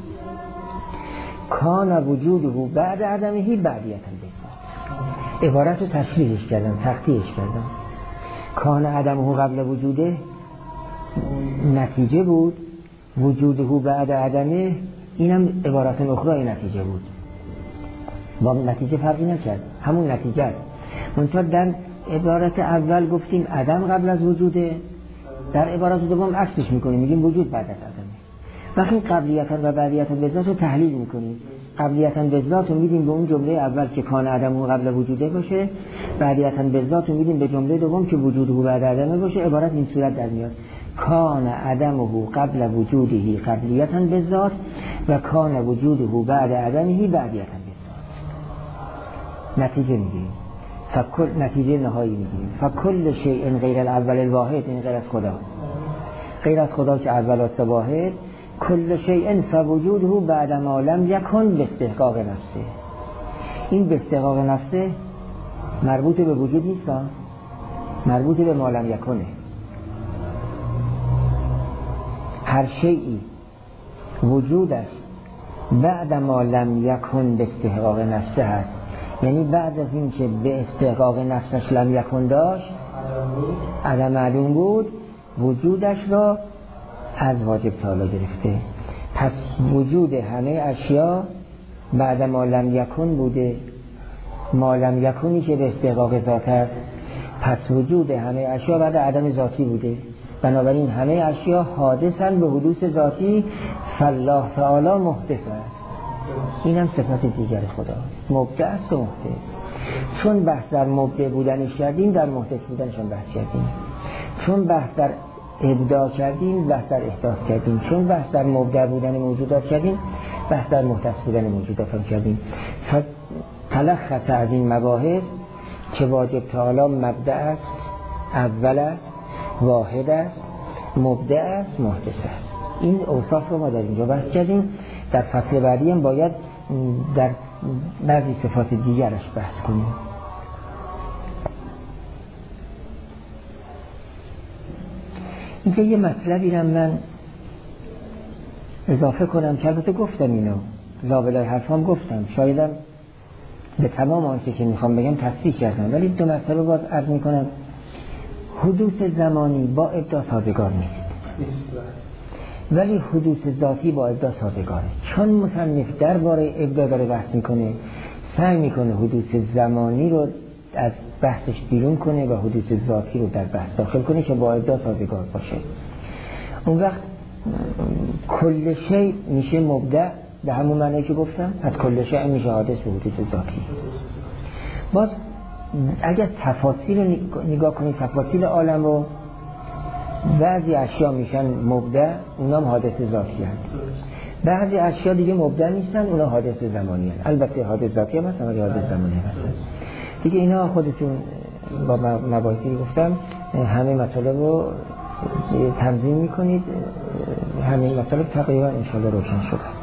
A: کان وجوده بعد عدمهی بعدیتاً بذات. عبارت رو تشریحش کردم، تخطیحش کردم. کان عدمه قبل وجوده نتیجه بود، وجوده بعد عدمه اینم عبارت اخرى نتیجه بود. با نتیجه فرقی نکرد، همون نتیجه است. منتها در عبارت اول گفتیم عدم قبل از وجوده، در عبارت دوم عکسش میکنیم، میگیم وجود بعد از عدمه. وقتی قبلیتا و بعدیتا بذات رو تحلیل میکنیم، قبلیتا بذات رو میدیم به اون جمله اول که کان عدمه قبل وجوده باشه، بعدیتا بذات رو میدیم به جمله دوم که وجوده بعد عدمه باشه. عبارت این صورت در میاد: کان عدمه قبل وجوده قبلیتا بذات و کان وجوده بعد عدمه بعدیتا بذات. نتیجه میگیریم، فکل نتیجه نهایی میگیریم. فکل شیء غیر الاول الواحد، این غیر از خدا، غیر از خدا که اول است واحد، کل شیء فوجوده بعد ما لم یکن به استحقاق نفسه. این به استحقاق نفسه مربوط به وجود نیست، مربوط به ما لم یکنه. هر شیئی وجودش بعد ما لم یکن به استحقاق نفسه هست، یعنی بعد از این که به استحقاق نفسش لم یکن داشت، عدم معلوم بود، وجودش را از واجب تعالی گرفته. پس وجود همه اشیا بعد ما لم یکن بوده، ما لم یکنی که به استحقاق ذات است. پس وجود همه اشیا بعد عدم ذاتی بوده، بنابراین همه اشیا حادثن به حدوث ذاتی، فالله تعالی محدث است. این هم صفت دیگر خدا، مبدع است و محدث. چون بحث در مبدع بودنش کردیم، در محدث بودنش هم بحث کردیم. چون بحث در ابداع کردیم، بحث در احداث کردیم. چون بحث در مبدع بودن موجودات کردیم، بحث در محدث بودن موجودات هم کردیم. تلخص از این مباحث که واجب تعالی مبدع است، اول است، واحد است، مبدع است، محدث است. این اوصاف رو ما در اینجا بحث کردیم. در فصل بعدی هم باید در بعضی صفات دیگرش بحث کنیم. اینجا یه مطلبی رو من اضافه کنم که البته گفتم اینو، لابلای حرفام گفتم، شایدم به تمام آنچه که میخوام بگم تصریح کردم، ولی دو مطلب باز عرض میکنم. حدوث زمانی با ابداع سازگار نیست، ولی حدوث ذاتی با ابداع سازگاره. چون مصنف درباره ابداع داره بحث میکنه، سعی میکنه حدوث زمانی رو از بحثش بیرون کنه و حدوث ذاتی رو در بحث داخل کنه که با ابداع سازگار باشه. اون وقت کل شیء میشه مبدع به همون معنی که گفتم، از کل شیء میشه حادث به حدوث ذاتی. باز اگر تفاصیل رو نگاه کنید، تفاصیل عالم رو، بعضی اشیا میشن مبدع، اونا هم حادث ذاتی هست. بعضی اشیا دیگه مبدع نیستن، اونا حادث زمانی هست. البته حادث ذاتی هم هست، ولی حادث زمانی هست. دیگه اینا خودتون با مباحثی گفتم همه مطالب رو تنظیم میکنید، همه مطالب تقریبا انشاءالله روشن شده.